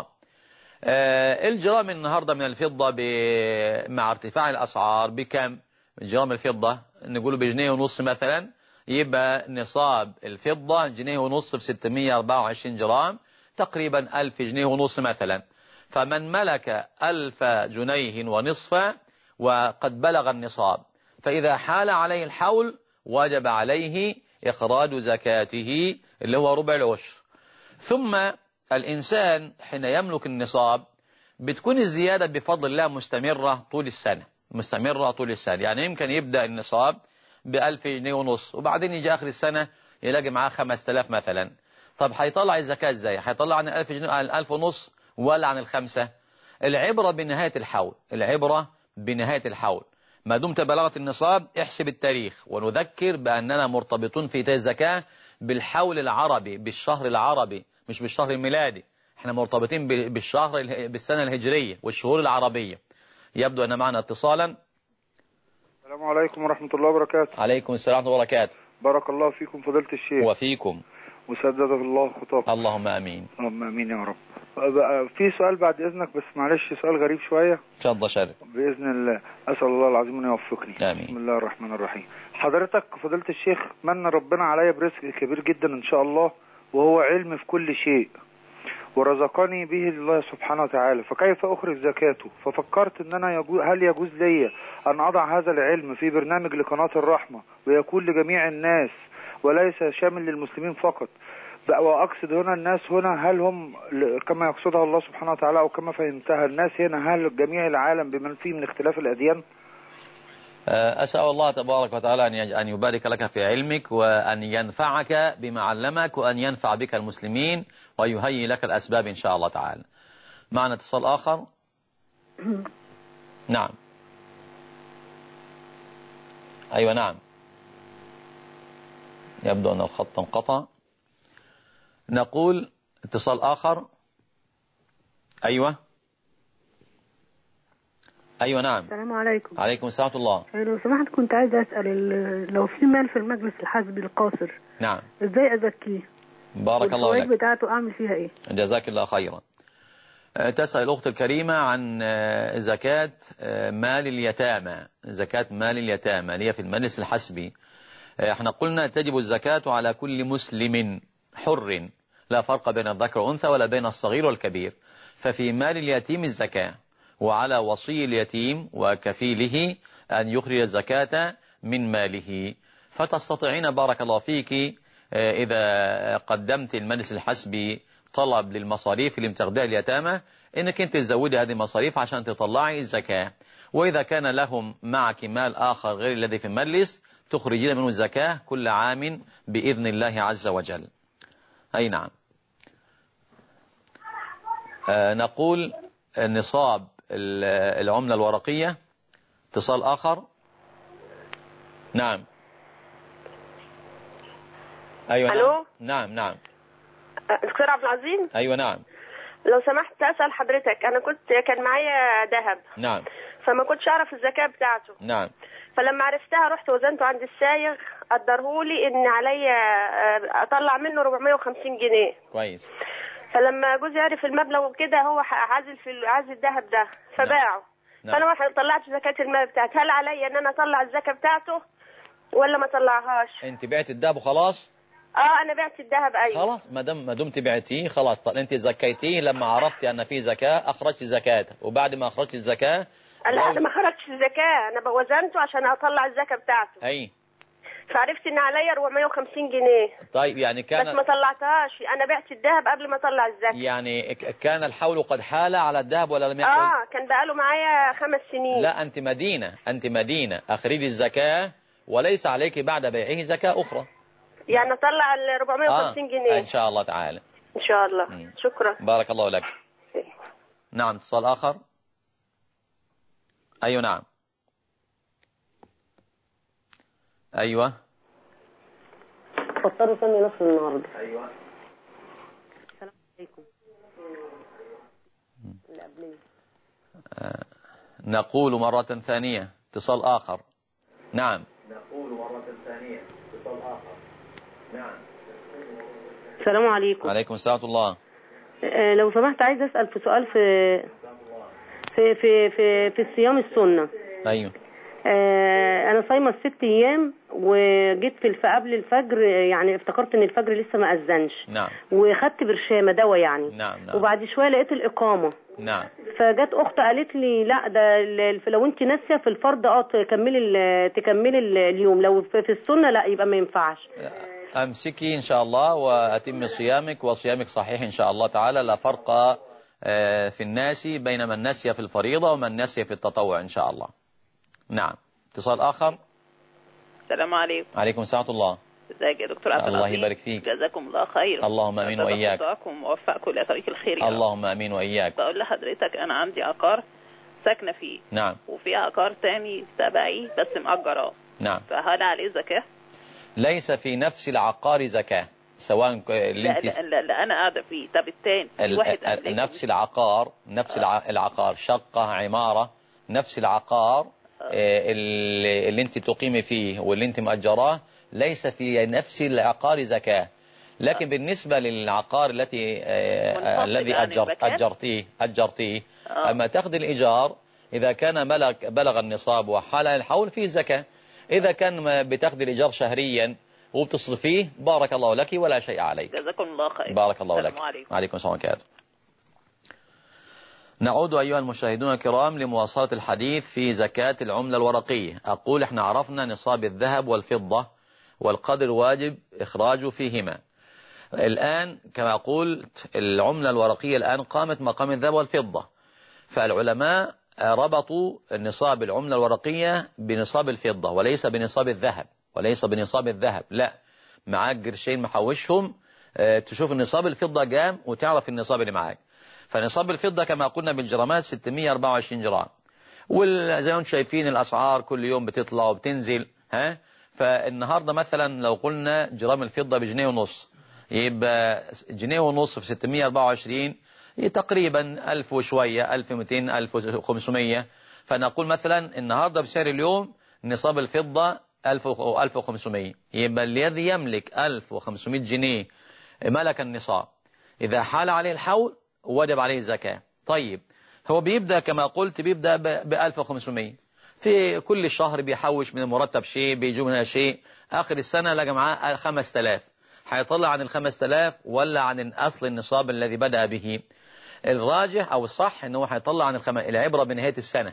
الجرام النهاردة من الفضة مع ارتفاع الأسعار بكم؟ جرام الفضة نقول بجنيه ونص مثلا، يبقى نصاب الفضة جنيه ونص في 624 جرام، تقريبا 1000 جنيه ونص مثلا. فمن ملك 1000 جنيه ونصف وقد بلغ النصاب، فإذا حال عليه الحول وجب عليه إخراج زكاته اللي هو ربع العشر. ثم الإنسان حين يملك النصاب بتكون الزيادة بفضل الله مستمرة طول السنة، مستمرة طول السنة. يعني يمكن يبدأ النصاب ب1000 جنيه ونص، وبعدين يجي آخر السنة يلاقي معاه 5000 مثلا. طب هيطلع الزكاة ازاي؟ هيطلع عن 1000 جنيه، عن 1000 ونص، ولا عن الخمسة؟ العبرة بنهاية الحول، العبرة بنهاية الحول. ما دمت بلغت النصاب احسب التاريخ، ونذكر بأننا مرتبطون في إيتاء الزكاة بالحول العربي، بالشهر العربي، مش بالشهر الميلادي. احنا مرتبطين بالسنة الهجرية والشهور العربية. يبدو أن معنا اتصالا. السلام عليكم ورحمة الله وبركاته. عليكم السلام ورحمة الله وبركاته. بارك الله فيكم فضيلة الشيخ. وفيكم. وسدد الله خطاكم. اللهم آمين. اللهم آمين يا رب. في سؤال بعد إذنك، بس معلش سؤال غريب شوية. تفضل شرف. بإذن الله أسأل الله العظيم أن يوفقني. آمين. بسم الله الرحمن الرحيم. حضرتك فضيلة الشيخ، من ربنا عليا برزق كبير جدا إن شاء الله، وهو علم في كل شيء، ورزقني به الله سبحانه وتعالى، فكيف أخرج زكاته؟ ففكرت إن أنا هل يجوز لي أن أضع هذا العلم في برنامج لقناة الرحمة ويكون لجميع الناس وليس شامل للمسلمين فقط؟ وأقصد هنا الناس هنا، هل هم كما يقصدها الله سبحانه وتعالى أو كما فهمتها الناس هنا، هل جميع العالم بمن فيه من اختلاف الأديان؟ أسأل الله تبارك وتعالى أن يبارك لك في علمك، وأن ينفعك بما علمك، وأن ينفع بك المسلمين، ويهيئ لك الأسباب إن شاء الله تعالى. معنا اتصال آخر. نعم. أيوة نعم. يبدو أن الخط انقطع. نقول اتصال آخر. أيوة. أيوة نعم. السلام عليكم. عليكم السلام ورحمة الله. لو سمحت كنت عايزة أسأل، لو في مال في المجلس الحزبي القاصر، نعم، إزاي أزكيه؟ بارك الله لك. والفوائد بتاعته أعمل فيها إيه؟ جزاك الله خيرا. تسأل الأخت الكريمة عن زكاة مال اليتامى، زكاة مال اليتامى اللي هي في المجلس الحزبي. احنا قلنا تجب الزكاة على كل مسلم حر، لا فرق بين الذكر والأنثى ولا بين الصغير والكبير. ففي مال اليتيم الزكاة، وعلى وصي اليتيم وكفيله أن يخرج الزكاة من ماله. فتستطيعين بارك الله فيك إذا قدمت المجلس الحزبي طلب للمصاريف اللي متغذية اليتامى، انك انت تزودي هذه المصاريف عشان تطلعي الزكاة. واذا كان لهم معك مال اخر غير الذي في المجلس تخرجين منه الزكاة كل عام بإذن الله عز وجل. اي نعم. نقول نصاب العملة الورقية. اتصال اخر. نعم. ايوه. الو. نعم. دكتور عبد العظيم. ايوه نعم. لو سمحت اسال حضرتك، انا كان معايا ذهب. نعم. فما كنتش اعرف الزكاه بتاعته. نعم. فلما عرفتها رحت وزنته عند السايغ، قدرهولي ان عليا اطلع منه 450 جنيه. كويس. فلما جوزي عرف المبلغ وكده، هو عازل الذهب ده فباعه. نعم. فانا ما طلعتش زكاه المال بتاعتي، هل عليا ان انا اطلع الزكاه بتاعته ولا ما اطلعهاش؟ انت بعت الذهب وخلاص؟ انا بعت الذهب. ايوه خلاص، ما دمت بعتيه خلاص. طب انت زكيتيه لما عرفتي ان في زكاه، اخرجت زكاته، وبعد ما اخرجت الزكاه لا انا ما خرجتش الزكاه، انا وزنته عشان اطلع الزكاه بتاعته. اي. فعرفت ان عليا 450 جنيه. طيب يعني كان، بس ما طلعتهاش، انا بعت الذهب قبل ما اطلع الزكاه. يعني كان الحول قد حال على الذهب ولا لم يحل؟ كان بقاله معايا 5 سنين. لا، انت مدينه اخرجي الزكاه، وليس عليك بعد بيعه زكاه اخرى. يعني اطلع ال 450 جنيه ان شاء الله تعالى. ان شاء الله. شكرا. بارك الله لك. نعم اتصال آخر. أيوة نعم. أيوة فطروا سمي نصر النهارده. أيوة. السلام عليكم. نقول مرة ثانية اتصال آخر. نعم. نقول مرة ثانية اتصال آخر. نعم. السلام عليكم. عليكم السلام ورحمة الله. لو سمحت عايز أسأل في سؤال في الصيام السنة. أيوة. أنا صايمة 6 أيام وجيت قبل الفجر، يعني افتكرت إن الفجر لسه ما أذنش. نعم. وخدت برشامة دواء يعني. نعم. وبعد شوية لقيت الإقامة. نعم. فجت أخت قالت لي لا ده لو أنت ناسية في الفرض تكملي اليوم، لو في السنة لا يبقى ما ينفعش. أمسكي إن شاء الله وأتم صيامك، وصيامك صحيح إن شاء الله تعالى. لا فرق في الناس بين من نسي في الفريضة ومن نسي في التطوع إن شاء الله. نعم. اتصال آخر. السلام عليكم. عليكم السلام ورحمة الله. ازيك يا دكتور عبد الله يبارك فيك. جزاكم الله خير. اللهم امين واياك. ووفقكم لطريق الخير. اللهم امين واياك. بقول لحضرتك انا عندي عقار ساكنه فيه. نعم. وفي عقار تاني تبعي بس مأجراه. نعم. فهل عليه زكاه؟ ليس في نفس العقار زكاه، سواء اللي انت لا انا قاعده فيه. طب التاني نفس العقار، العقار شقه عماره، نفس العقار اللي انت تقيمي فيه واللي انت مأجراه ليس في نفس العقار زكاة. لكن بالنسبة للعقار الذي أجرتيه أما تأخذ الإيجار إذا كان بلغ النصاب وحال الحول فيه زكاة. إذا كان بتأخذ الإيجار شهريا وبتصرفيه بارك الله لك ولا شيء عليك. جزاكم الله خير. بارك الله لك. عليكم السلام عليكم. نعود أيها المشاهدون الكرام لمواصلة الحديث في زكاة العملة الورقية. أقول احنا عرفنا نصاب الذهب والفضة والقدر الواجب إخراجه فيهما. الآن كما قلت العملة الورقية الآن قامت مقام الذهب والفضة، فالعلماء ربطوا نصاب العملة الورقية بنصاب الفضة وليس بنصاب الذهب. لا، معاك قرشين محوشهم تشوف النصاب الفضة قام وتعرف النصاب اللي معاك. فنصاب الفضة كما قلنا بالجرامات 624 جرام، وزي ما انتم شايفين الأسعار كل يوم بتطلع وبتنزل. فالنهاردة مثلا لو قلنا جرام الفضة بجنيه ونص، يبقى جنيه ونص في 624 تقريبا 1000 وشوية، 1200 1500. فنقول مثلا النهاردة بسعر اليوم نصاب الفضة 1500، يبقى الذي يملك 1500 جنيه ملك النصاب. إذا حال عليه الحول وجب عليه الزكاة. طيب هو بيبدأ كما قلت بيبدأ ب 1500، في كل شهر بيحوش من المرتب شيء، بيجوا منها شيء، آخر السنة لقى معاه 5000، هيطلع عن 5000 ولا عن أصل النصاب الذي بدأ به؟ الراجح أو الصح إنه هيطلع عن العبرة بنهاية السنة.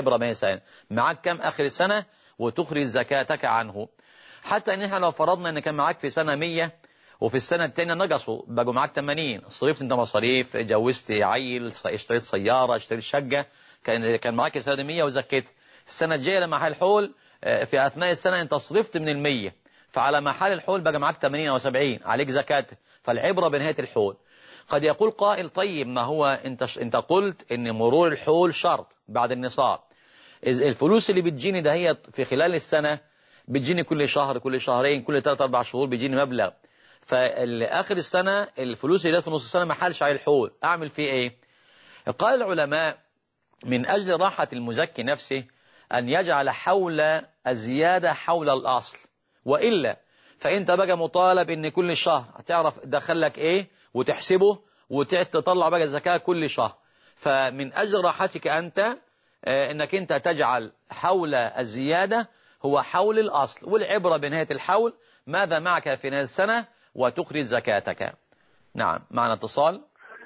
معاك كم آخر السنة وتخرج زكاتك عنه. حتى إن احنا لو فرضنا إن كان معاك في سنة 100 وفي السنة الثانية نقصوا بقوا معاك 80، صرفت انت مصاريف، جوزت عيل، اشتريت سيارة، اشتريت شقة، كان معاك السنة 100 وزكيت. السنة الجاية لما حال الحول في أثناء السنة انت صرفت من 100، فعلى محل الحول بقى معاك 80 أو 70 عليك زكاة. فالعبرة بنهاية الحول. قد يقول قائل طيب ما هو انت قلت ان مرور الحول شرط بعد النصاب. الفلوس اللي بتجيني ده هي في خلال السنة بتجيني كل شهر كل شهرين كل 3-4 شهور بيجيني مبلغ، فآخر السنة الفلوس اللي في نص السنة ما حالش على الحول، أعمل فيه إيه؟ قال العلماء من أجل راحة المزكي نفسه أن يجعل حول الزيادة حول الأصل، وإلا فأنت بقى مطالب أن كل شهر هتعرف دخلك إيه وتحسبه وتطلع بقى الزكاة كل شهر. فمن أجل راحتك أنت أنك أنت تجعل حول الزيادة هو حول الأصل، والعبرة بنهاية الحول ماذا معك في نهاية السنة وتخرج زكاتك. نعم معنا اتصال.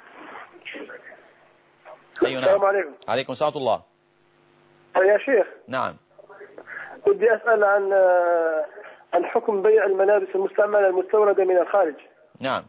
أيوة نعم. السلام عليكم. عليكم السلام ورحمة الله. يا شيخ نعم بدي أسأل عن حكم بيع الملابس المستعملة المستوردة من الخارج. نعم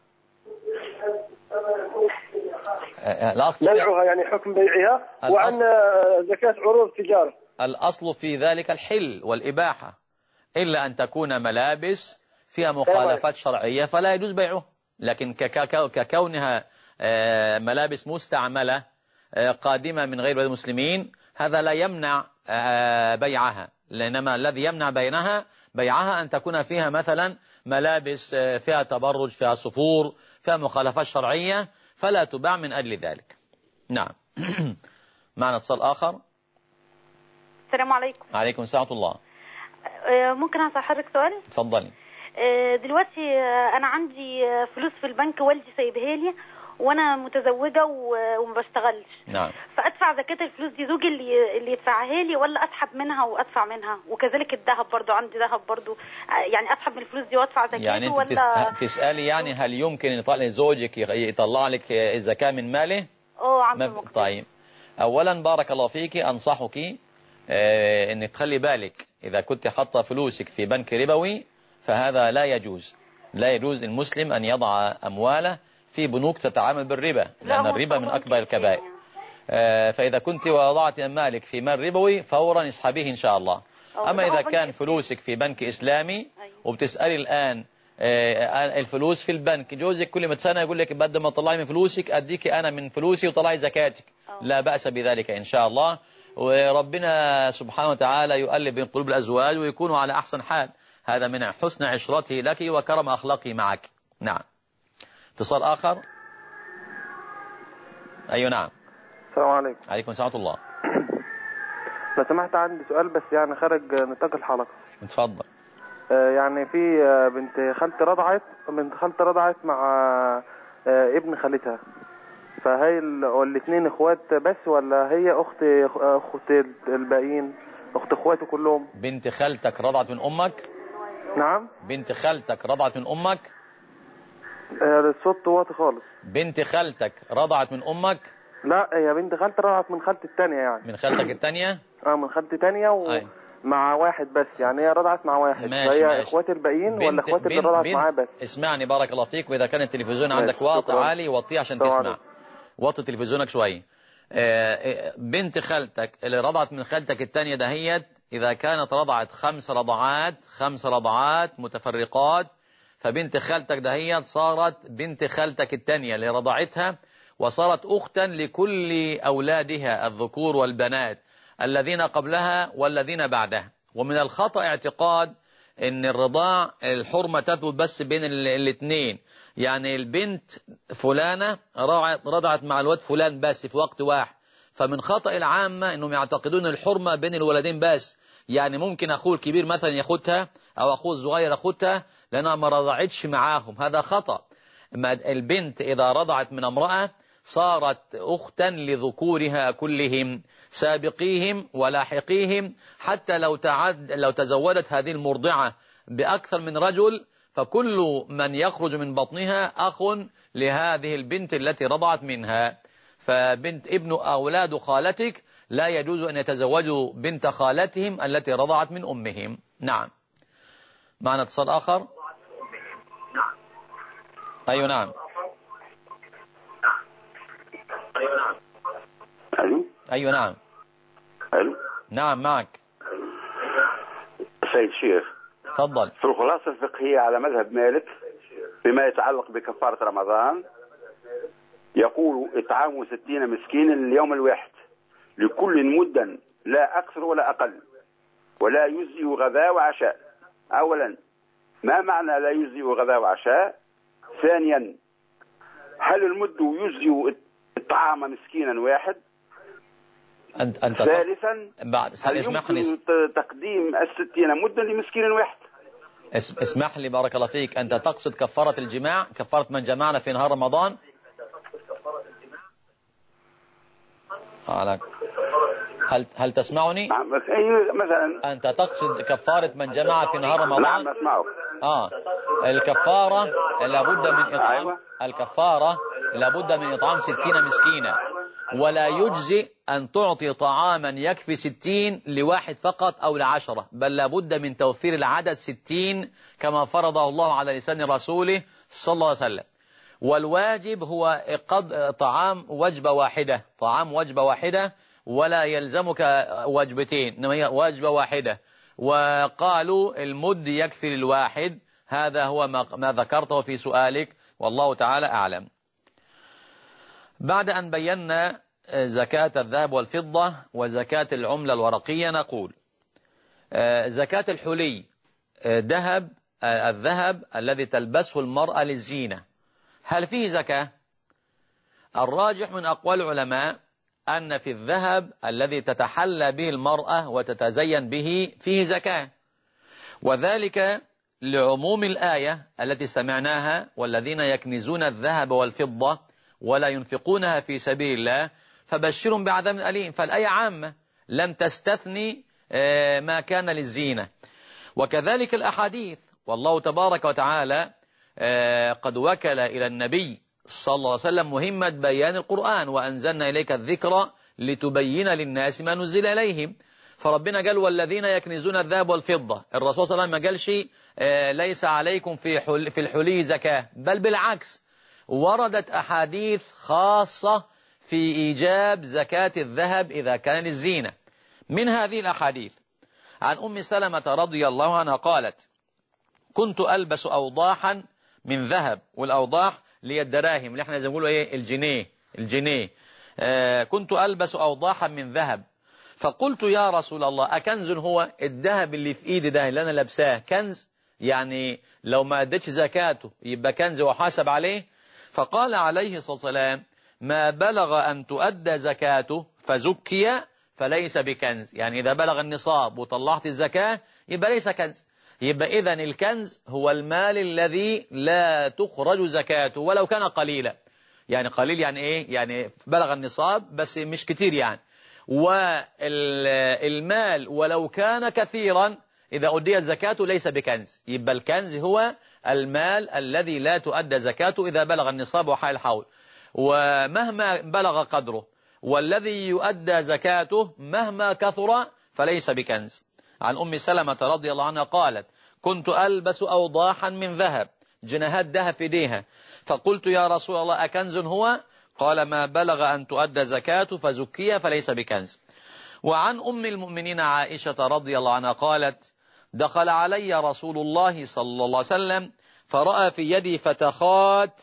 بيعها يعني حكم بيعها، وعن زكاة عروض تجارة. الأصل في ذلك الحل والإباحة، إلا أن تكون ملابس فيها مخالفات شرعية فلا يجوز بيعه. لكن ككونها ملابس مستعملة قادمة من غير بلد المسلمين، هذا لا يمنع بيعها، لأنما الذي يمنع بيعها أن تكون فيها مثلا ملابس فيها تبرج، فيها صفور، فيها مخالفات شرعية، فلا تباع من أجل ذلك. نعم. معنا اتصال آخر. السلام عليكم. عليكم السلام ورحمة الله. ممكن أسأل حضرتك سؤال؟ اتفضلي. دلوقتي أنا عندي فلوس في البنك والدي سايبها لي، وانا متزوجه وما بشتغلش. نعم. فادفع زكاه الفلوس دي زوجي اللي يدفعها لي، ولا اسحب منها وادفع منها؟ وكذلك الذهب برضو، عندي ذهب برضو، يعني اسحب من الفلوس دي وادفع زكاته يعني انت ولا تسالي يعني هل يمكن زوجك يطلع لك الزكاه من ماله؟ طيب، اولا بارك الله فيك، انصحك انك تخلي بالك اذا كنت حاطه فلوسك في بنك ربوي فهذا لا يجوز. لا يجوز المسلم ان يضع امواله في بنوك تتعامل بالربا، لأن الربا من أكبر الكبائر. فإذا كنت وضعت مالك في مال ربوي فورا اسحبيه إن شاء الله. أما إذا كان فلوسك في بنك إسلامي وبتسألي الآن الفلوس في البنك، جوزك كل ما تسألنا يقول لك بدل ما تطلعي من فلوسك أديك أنا من فلوسي وطلعي زكاتك، لا بأس بذلك إن شاء الله، وربنا سبحانه وتعالى يؤلف بين قلوب الأزواج ويكونوا على أحسن حال. هذا من حسن عشرته لك وكرم أخلاقه معك. نعم. اتصال آخر. أيوة نعم. السلام عليكم. عليكم السلام ورحمة الله. لو سمحت عندي سؤال بس يعني خارج نطاق الحلقة. اتفضل. يعني في بنت خالتي رضعت مع ابن خالتها، فهي الاثنين اخوات بس ولا هي اخت الباقيين، اخت اخواته كلهم؟ بنت خالتك رضعت من امك؟ نعم. بنت خالتك رضعت من امك؟ الصوت واطي خالص. بنت خالتك رضعت من امك؟ لا، هي بنت خالتي رضعت من خالتي الثانيه يعني. من خالتك الثانيه؟ من خالتي الثانيه ومع واحد بس، يعني هي رضعت مع واحد. فهي اخواتي الباقيين ولا اخواتي اللي رضعت معاه بس؟ اسمعني بارك الله فيك، واذا كان التلفزيون عندك واطي عالي وطيه عشان تسمع. وطي تلفزيونك شويه. بنت خالتك اللي رضعت من خالتك الثانيه دهيت، اذا كانت رضعت 5 رضعات متفرقات، فبنت خالتك دهيت صارت بنت خالتك الثانيه اللي رضعتها، وصارت أختا لكل أولادها الذكور والبنات الذين قبلها والذين بعدها. ومن الخطأ اعتقاد أن الرضاع الحرمة تثبت بس بين الاثنين، يعني البنت فلانة رضعت مع الواد فلان بس في وقت واحد، فمن خطأ العامة أنهم يعتقدون الحرمة بين الولدين بس، يعني ممكن أخوه الكبير مثلا ياخدها أو أخوه الصغير ياخدها لأنها ما رضعتش معاهم، هذا خطأ. البنت إذا رضعت من امرأة صارت أختا لذكورها كلهم سابقيهم ولاحقيهم، حتى لو تزوجت هذه المرضعة بأكثر من رجل فكل من يخرج من بطنها أخ لهذه البنت التي رضعت منها. فبنت ابن أولاد خالتك لا يجوز أن يتزوجوا بنت خالتهم التي رضعت من أمهم. نعم. معنا اتصال آخر. أيوة نعم. أيوة نعم. ألو. نعم معك. سيد شيخ. تفضل. في الخلاصة الفقهية على مذهب مالك فيما يتعلق بكفارة رمضان يقول إطعام 60 مسكينا لليوم الواحد لكل مدا لا أكثر ولا أقل، ولا يجزي غداء وعشاء. أولا، ما معنى لا يجزي غداء وعشاء؟ ثانيا، هل المد يجزي إطعام مسكينا واحد؟ ثالثا، هل يمكن تقديم 60 مدا لمسكين واحد؟ اسمح لي بارك الله فيك، أنت تقصد كفارة الجماع، كفارة من جمعنا في نهار رمضان؟ هل تسمعني؟ مثلا أنت تقصد كفارة من جمع في نهار رمضان؟ نعم أسمعك. الكفارة لابد من إطعام الكفارة لابد من إطعام 60 مسكينا، ولا يجزي أن تعطي طعاما يكفي 60 لواحد فقط أو ل10، بل لابد من توفير العدد 60 كما فرضه الله على لسان رسوله صلى الله عليه وسلم. والواجب هو طعام وجبة واحدة، ولا يلزمك وجبتين، إنما هي وجبة واحدة. وقالوا المد يكفي للواحد، هذا هو ما ذكرته في سؤالك، والله تعالى أعلم. بعد أن بينا زكاة الذهب والفضة وزكاة العملة الورقية نقول زكاة الحلي الذهب الذي تلبسه المرأة للزينة هل فيه زكاة؟ الراجح من أقوال العلماء أن في الذهب الذي تتحلى به المرأة وتتزين به فيه زكاة، وذلك لعموم الآية التي سمعناها والذين يكنزون الذهب والفضة ولا ينفقونها في سبيل الله فبشرهم بعذاب أليم. فالآية عامة لم تستثني ما كان للزينة. وكذلك الأحاديث، والله تبارك وتعالى قد وكل إلى النبي صلى الله عليه وسلم مهمة بيان القرآن، وأنزلنا إليك الذكر لتبين للناس ما نزل إليهم. فربنا قال والذين يكنزون الذهب والفضة، الرسول صلى الله عليه وسلم ما قالش ليس عليكم في الحلي زكاة، بل بالعكس وردت أحاديث خاصة في إيجاب زكاة الذهب إذا كان للزينة. من هذه الأحاديث عن أم سلمة رضي الله عنها قالت كنت ألبس أوضاحا من ذهب، والأوضاح اللي هي الدراهم اللي احنا زي ما نقولوا ايه الجنيه كنت ألبس أوضاحا من ذهب فقلت يا رسول الله أكنز هو؟ الذهب اللي في ايدي ده اللي انا لابساه كنز؟ يعني لو ما اديتش زكاته يبقى كنز وحاسب عليه؟ فقال عليه الصلاة والسلام ما بلغ أن تؤدى زكاته فزكي فليس بكنز. يعني إذا بلغ النصاب وطلعت الزكاة يبقى ليس كنز. يبقى إذن الكنز هو المال الذي لا تخرج زكاته ولو كان قليلا. يعني قليل يعني إيه؟ يعني بلغ النصاب بس مش كتير يعني. والمال ولو كان كثيرا إذا أديت زكاته ليس بكنز. يبقى الكنز هو المال الذي لا تؤدى زكاته إذا بلغ النصاب وحال الحول ومهما بلغ قدره، والذي يؤدى زكاته مهما كثر فليس بكنز. عن أم سلمة رضي الله عنها قالت كنت ألبس أوضاحا من ذهب، جنيهات ذهب في ايديها، فقلت يا رسول الله أكنز هو؟ قال ما بلغ أن تؤدى زكاته فزكي فليس بكنز. وعن أم المؤمنين عائشة رضي الله عنها قالت دخل علي رسول الله صلى الله عليه وسلم فرأى في يدي فتخات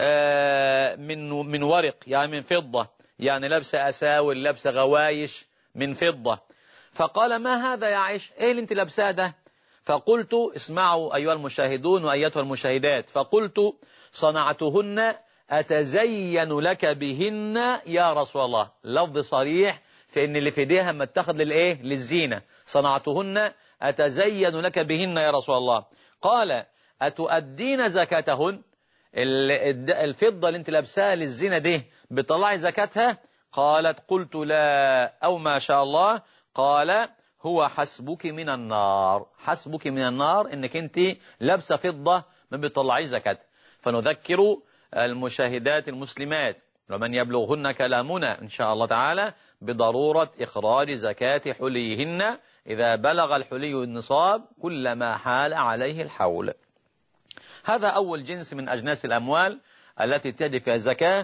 من ورق، يعني من فضة، يعني لبس أساور لبس غوايش من فضة. فقال ما هذا يا عائشة؟ ايه اللي انت لابساه ده؟ فقلت اسمعوا أيها المشاهدون وأيتها المشاهدات، فقلت صنعتهن أتزين لك بهن يا رسول الله. لفظ صريح في ان اللي في ايديها ما اتخذ للايه؟ للزينة. صنعتهن أتزين لك بهن يا رسول الله. قال أتؤدين زكاتهن؟ الفضة اللي انت لابساها للزينة دي بتطلعي زكاتها؟ قالت قلت لا أو ما شاء الله. قال هو حسبك من النار، حسبك من النار انك انت لابسه فضة ما بتطلعي زكاة. فنذكر المشاهدات المسلمات ومن يبلغهن كلامنا إن شاء الله تعالى بضرورة إخراج زكاة حليهن إذا بلغ الحلي النصاب كلما حال عليه الحول. هذا أول جنس من أجناس الأموال التي تجب فيها الزكاة،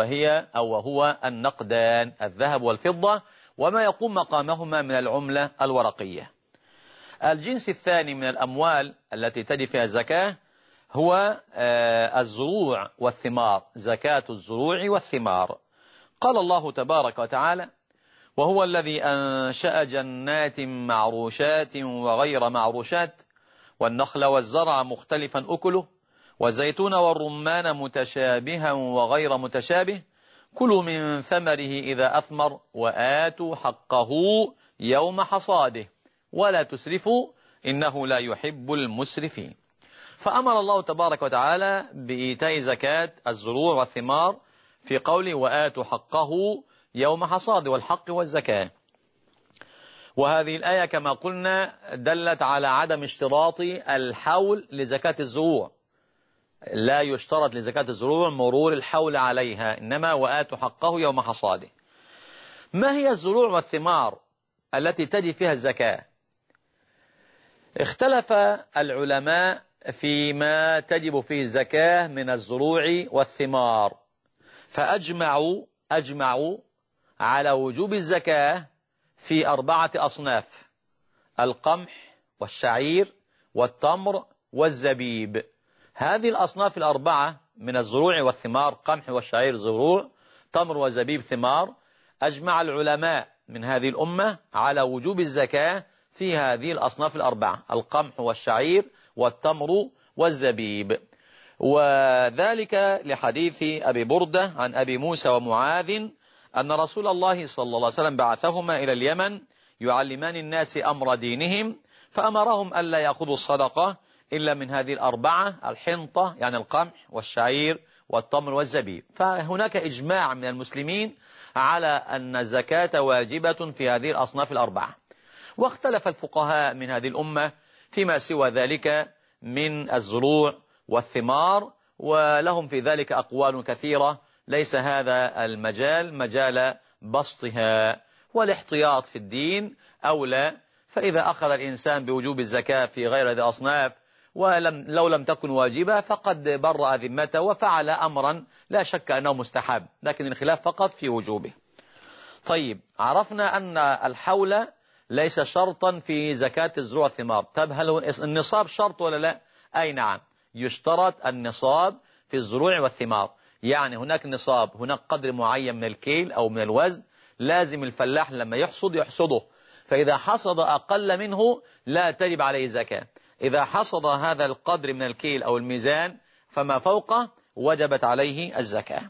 وهو النقدان الذهب والفضة وما يقوم مقامهما من العملة الورقية. الجنس الثاني من الأموال التي تجب فيها الزكاة هو الزروع والثمار، زكاة الزروع والثمار. قال الله تبارك وتعالى وهو الذي أنشأ جنات معروشات وغير معروشات والنخل والزرع مختلفا أكله والزيتون والرمان متشابها وغير متشابه كلوا من ثمره إذا أثمر وآتوا حقه يوم حصاده ولا تسرفوا إنه لا يحب المسرفين. فأمر الله تبارك وتعالى بإيتاء زكاة الزروع والثمار في قوله وآتوا حقه يوم حصاده، والحق والزكاة. وهذه الآية كما قلنا دلت على عدم اشتراط الحول لزكاة الزروع، لا يشترط لزكاة الزروع مرور الحول عليها، إنما وآتوا حقه يوم حصاده. ما هي الزروع والثمار التي تجب فيها الزكاة؟ اختلف العلماء فيما تجب فيه الزكاة من الزروع والثمار، فأجمعوا على وجوب الزكاة في 4 أصناف: القمح والشعير والتمر والزبيب. هذه الأصناف ال4 من الزروع والثمار، قمح والشعير زروع، تمر وزبيب ثمار، أجمع العلماء من هذه الأمة على وجوب الزكاة في هذه الأصناف الأربعة: القمح والشعير والتمر والزبيب. وذلك لحديث أبي بردة عن أبي موسى ومعاذ أن رسول الله صلى الله عليه وسلم بعثهما إلى اليمن يعلمان الناس أمر دينهم، فأمرهم ألا يأخذوا الصدقة إلا من هذه الأربعة: الحنطة يعني القمح والشعير والتمر والزبيب. فهناك إجماع من المسلمين على أن الزكاة واجبة في هذه الأصناف الأربعة. واختلف الفقهاء من هذه الأمة فيما سوى ذلك من الزروع والثمار، ولهم في ذلك أقوال كثيرة، ليس هذا المجال مجال بسطها، والاحتياط في الدين أولى. فإذا أخذ الإنسان بوجوب الزكاة في غير هذه الأصناف ولو لم تكن واجبة فقد برأ ذمته وفعل أمرا لا شك أنه مستحب، لكن الخلاف فقط في وجوبه. طيب، عرفنا أن الحول ليس شرطا في زكاة الزروع والثمار. طب هل النصاب شرط ولا لا؟ أي نعم، يشترط النصاب في الزروع والثمار. يعني هناك نصاب، هناك قدر معين من الكيل أو من الوزن، لازم الفلاح لما يحصده، فإذا حصد أقل منه لا تجب عليه زكاة. إذا حصد هذا القدر من الكيل أو الميزان فما فوقه وجبت عليه الزكاة.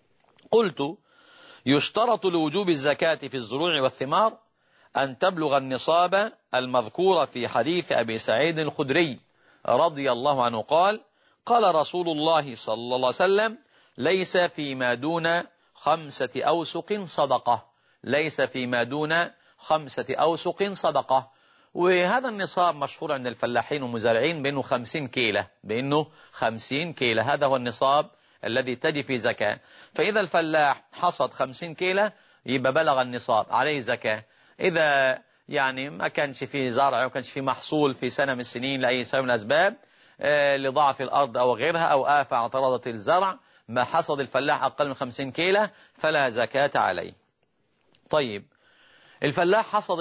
قلت: يشترط لوجوب الزكاة في الزروع والثمار أن تبلغ النصاب المذكور في حديث أبي سعيد الخدري رضي الله عنه قال: قال رسول الله صلى الله عليه وسلم: ليس فيما دون 5 أوسق صدقة. ليس فيما دون 5 أوسق صدقة. وهذا النصاب مشهور عند الفلاحين والمزارعين بأنه 50 كيلة، بأنه 50 كيلة، هذا هو النصاب الذي تجي في زكاة. فإذا الفلاح حصد 50 كيلة يبقى بلغ النصاب، عليه زكاة. إذا يعني ما كانش فيه زرع أو كانش فيه محصول في سنة من السنين لأي سبب من الأسباب، لضعف الأرض أو غيرها أو آفة اعترضت الزرع، ما حصد الفلاح أقل من 50 كيلة فلا زكاة عليه. طيب، الفلاح حصد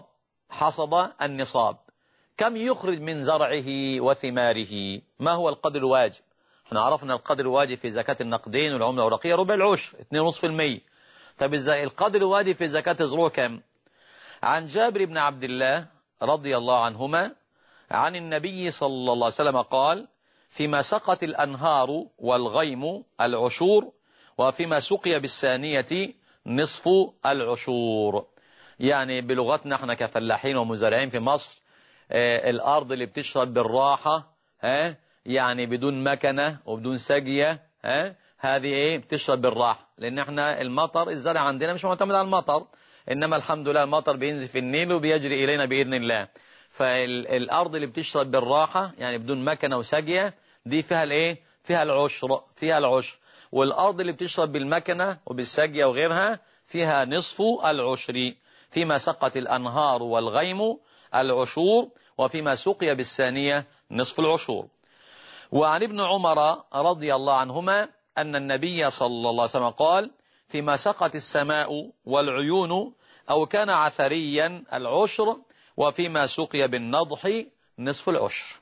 النصاب، كم يخرج من زرعه وثماره؟ ما هو القدر الواجب؟ احنا عرفنا القدر الواجب في زكاة النقدين والعملة الورقية ربع العشر 2.5%. طيب القدر الواجب في زكاة الزروع كم؟ عن جابر بن عبد الله رضي الله عنهما عن النبي صلى الله عليه وسلم قال: فيما سقت الأنهار والغيم العشور، وفيما سقي بالثانية نصف العشور. يعني بلغتنا احنا كفلاحين ومزارعين في مصر، الأرض اللي بتشرب بالراحة، يعني بدون مكنة وبدون سقية، هذه بتشرب بالراحة، لأن احنا المطر، الزرع عندنا مش معتمد على المطر، إنما الحمد لله المطر بينزل في النيل وبيجري إلينا بإذن الله. فالأرض اللي بتشرب بالراحة يعني بدون مكنة وسقية دي فيها العشر. والأرض اللي بتشرب بالمكنة وبالسقية وغيرها فيها نصف العشر. فيما سقت الأنهار والغيم العشور، وفيما سقي بالثانية نصف العشور. وعن ابن عمر رضي الله عنهما أن النبي صلى الله عليه وسلم قال: فيما سقت السماء والعيون أو كان عثريا العشر، وفيما سقي بالنضح نصف العشر.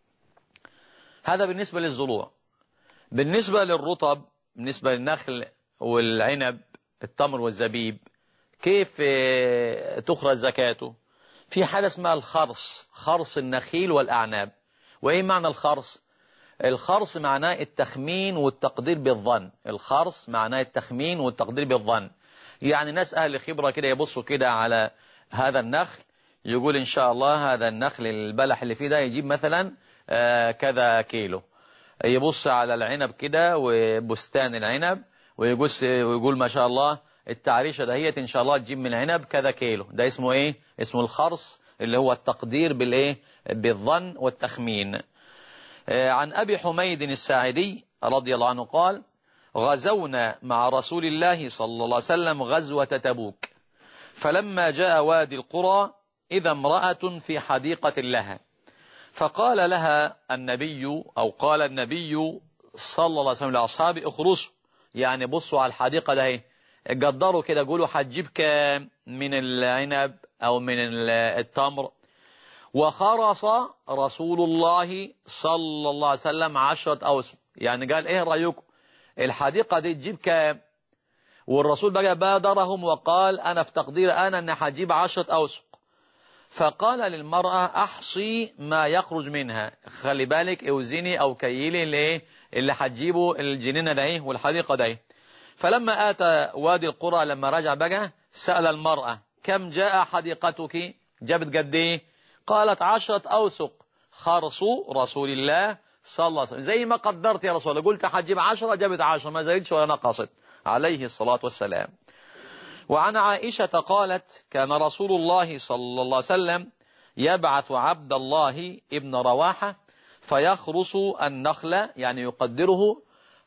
هذا بالنسبة للزروع. بالنسبة للرطب، بالنسبة للنخل والعنب التمر والزبيب، كيف تخرج زكاته؟ في حاجة اسمها الخرص، خرص النخيل والأعناب. وإيه معنى الخرص؟ الخرص معناه التخمين والتقدير بالظن. الخرص معناه التخمين والتقدير بالظن. يعني ناس أهل خبرة كده يبصوا كده على هذا النخل، يقول إن شاء الله هذا النخل البلح اللي فيه ده يجيب مثلا كذا كيلو. يبص على العنب كده وبستان العنب ويقول ما شاء الله التعريشة دهيت إن شاء الله تجيب من العنب كذا كيلو. ده اسمه إيه؟ اسمه الخرص، اللي هو التقدير بالظن والتخمين. عن أبي حميد الساعدي رضي الله عنه قال: غزونا مع رسول الله صلى الله عليه وسلم غزوة تبوك، فلما جاء وادي القرى إذا امرأة في حديقة لها، فقال لها النبي، أو قال النبي صلى الله عليه وسلم لأصحابه: اخرسوا، يعني بصوا على الحديقة ده، قدروا كده، قولوا هتجيب كام من العنب أو من التمر. وخرص رسول الله صلى الله عليه وسلم 10 أوسق، يعني قال إيه رأيكم الحديقة دي تجيب كام؟ والرسول بقى بادرهم وقال أنا في تقدير أنا أن هجيب 10 أوسق. فقال للمرأة أحصي ما يخرج منها، خلي بالك اوزني أو كيلي اللي هتجيبه الجنينة ده والحديقة ده. فلما آتى وادي القرى لما رجع بقى سأل المرأة كم جاء حديقتك؟ جابت قد ايه؟ قالت 10 أوسق خرص رسول الله صلى الله عليه وسلم، زي ما قدرت يا رسول الله، قلت هتجيب 10 جابت 10، ما زادتش ولا نقصت عليه الصلاة والسلام. وعن عائشة قالت كان رسول الله صلى الله عليه وسلم يبعث عبد الله ابن رواحة فيخرص النخل، يعني يقدره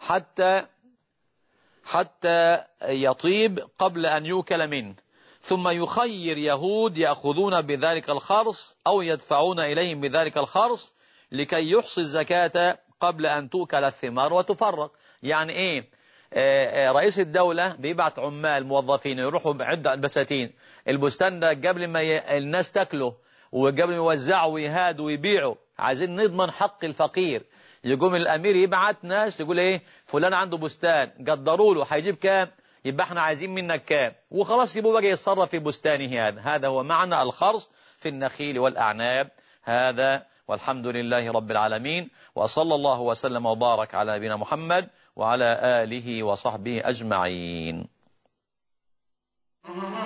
حتى يطيب قبل أن يؤكل منه، ثم يخير يهود يأخذون بذلك الخرص أو يدفعون إليهم بذلك الخرص لكي يحصي الزكاة قبل أن تؤكل الثمار وتفرق. يعني إيه؟ رئيس الدولة بيبعت عمال موظفين يروحوا بعدة البساتين البستان ده قبل ما الناس تاكله وقبل ما يوزعوا ويهادوا ويبيعوا، عايزين نضمن حق الفقير. يقوم الأمير يبعت ناس يقول ايه فلان عنده بستان قدروا له هيجيب كام، يبقى احنا عايزين منك كام، وخلاص يبقوا بقى يتصرف في بستانه. هذا هو معنى الخرص في النخيل والأعناب. هذا والحمد لله رب العالمين، وصلى الله وسلم وبارك على نبينا محمد وعلى آله وصحبه أجمعين.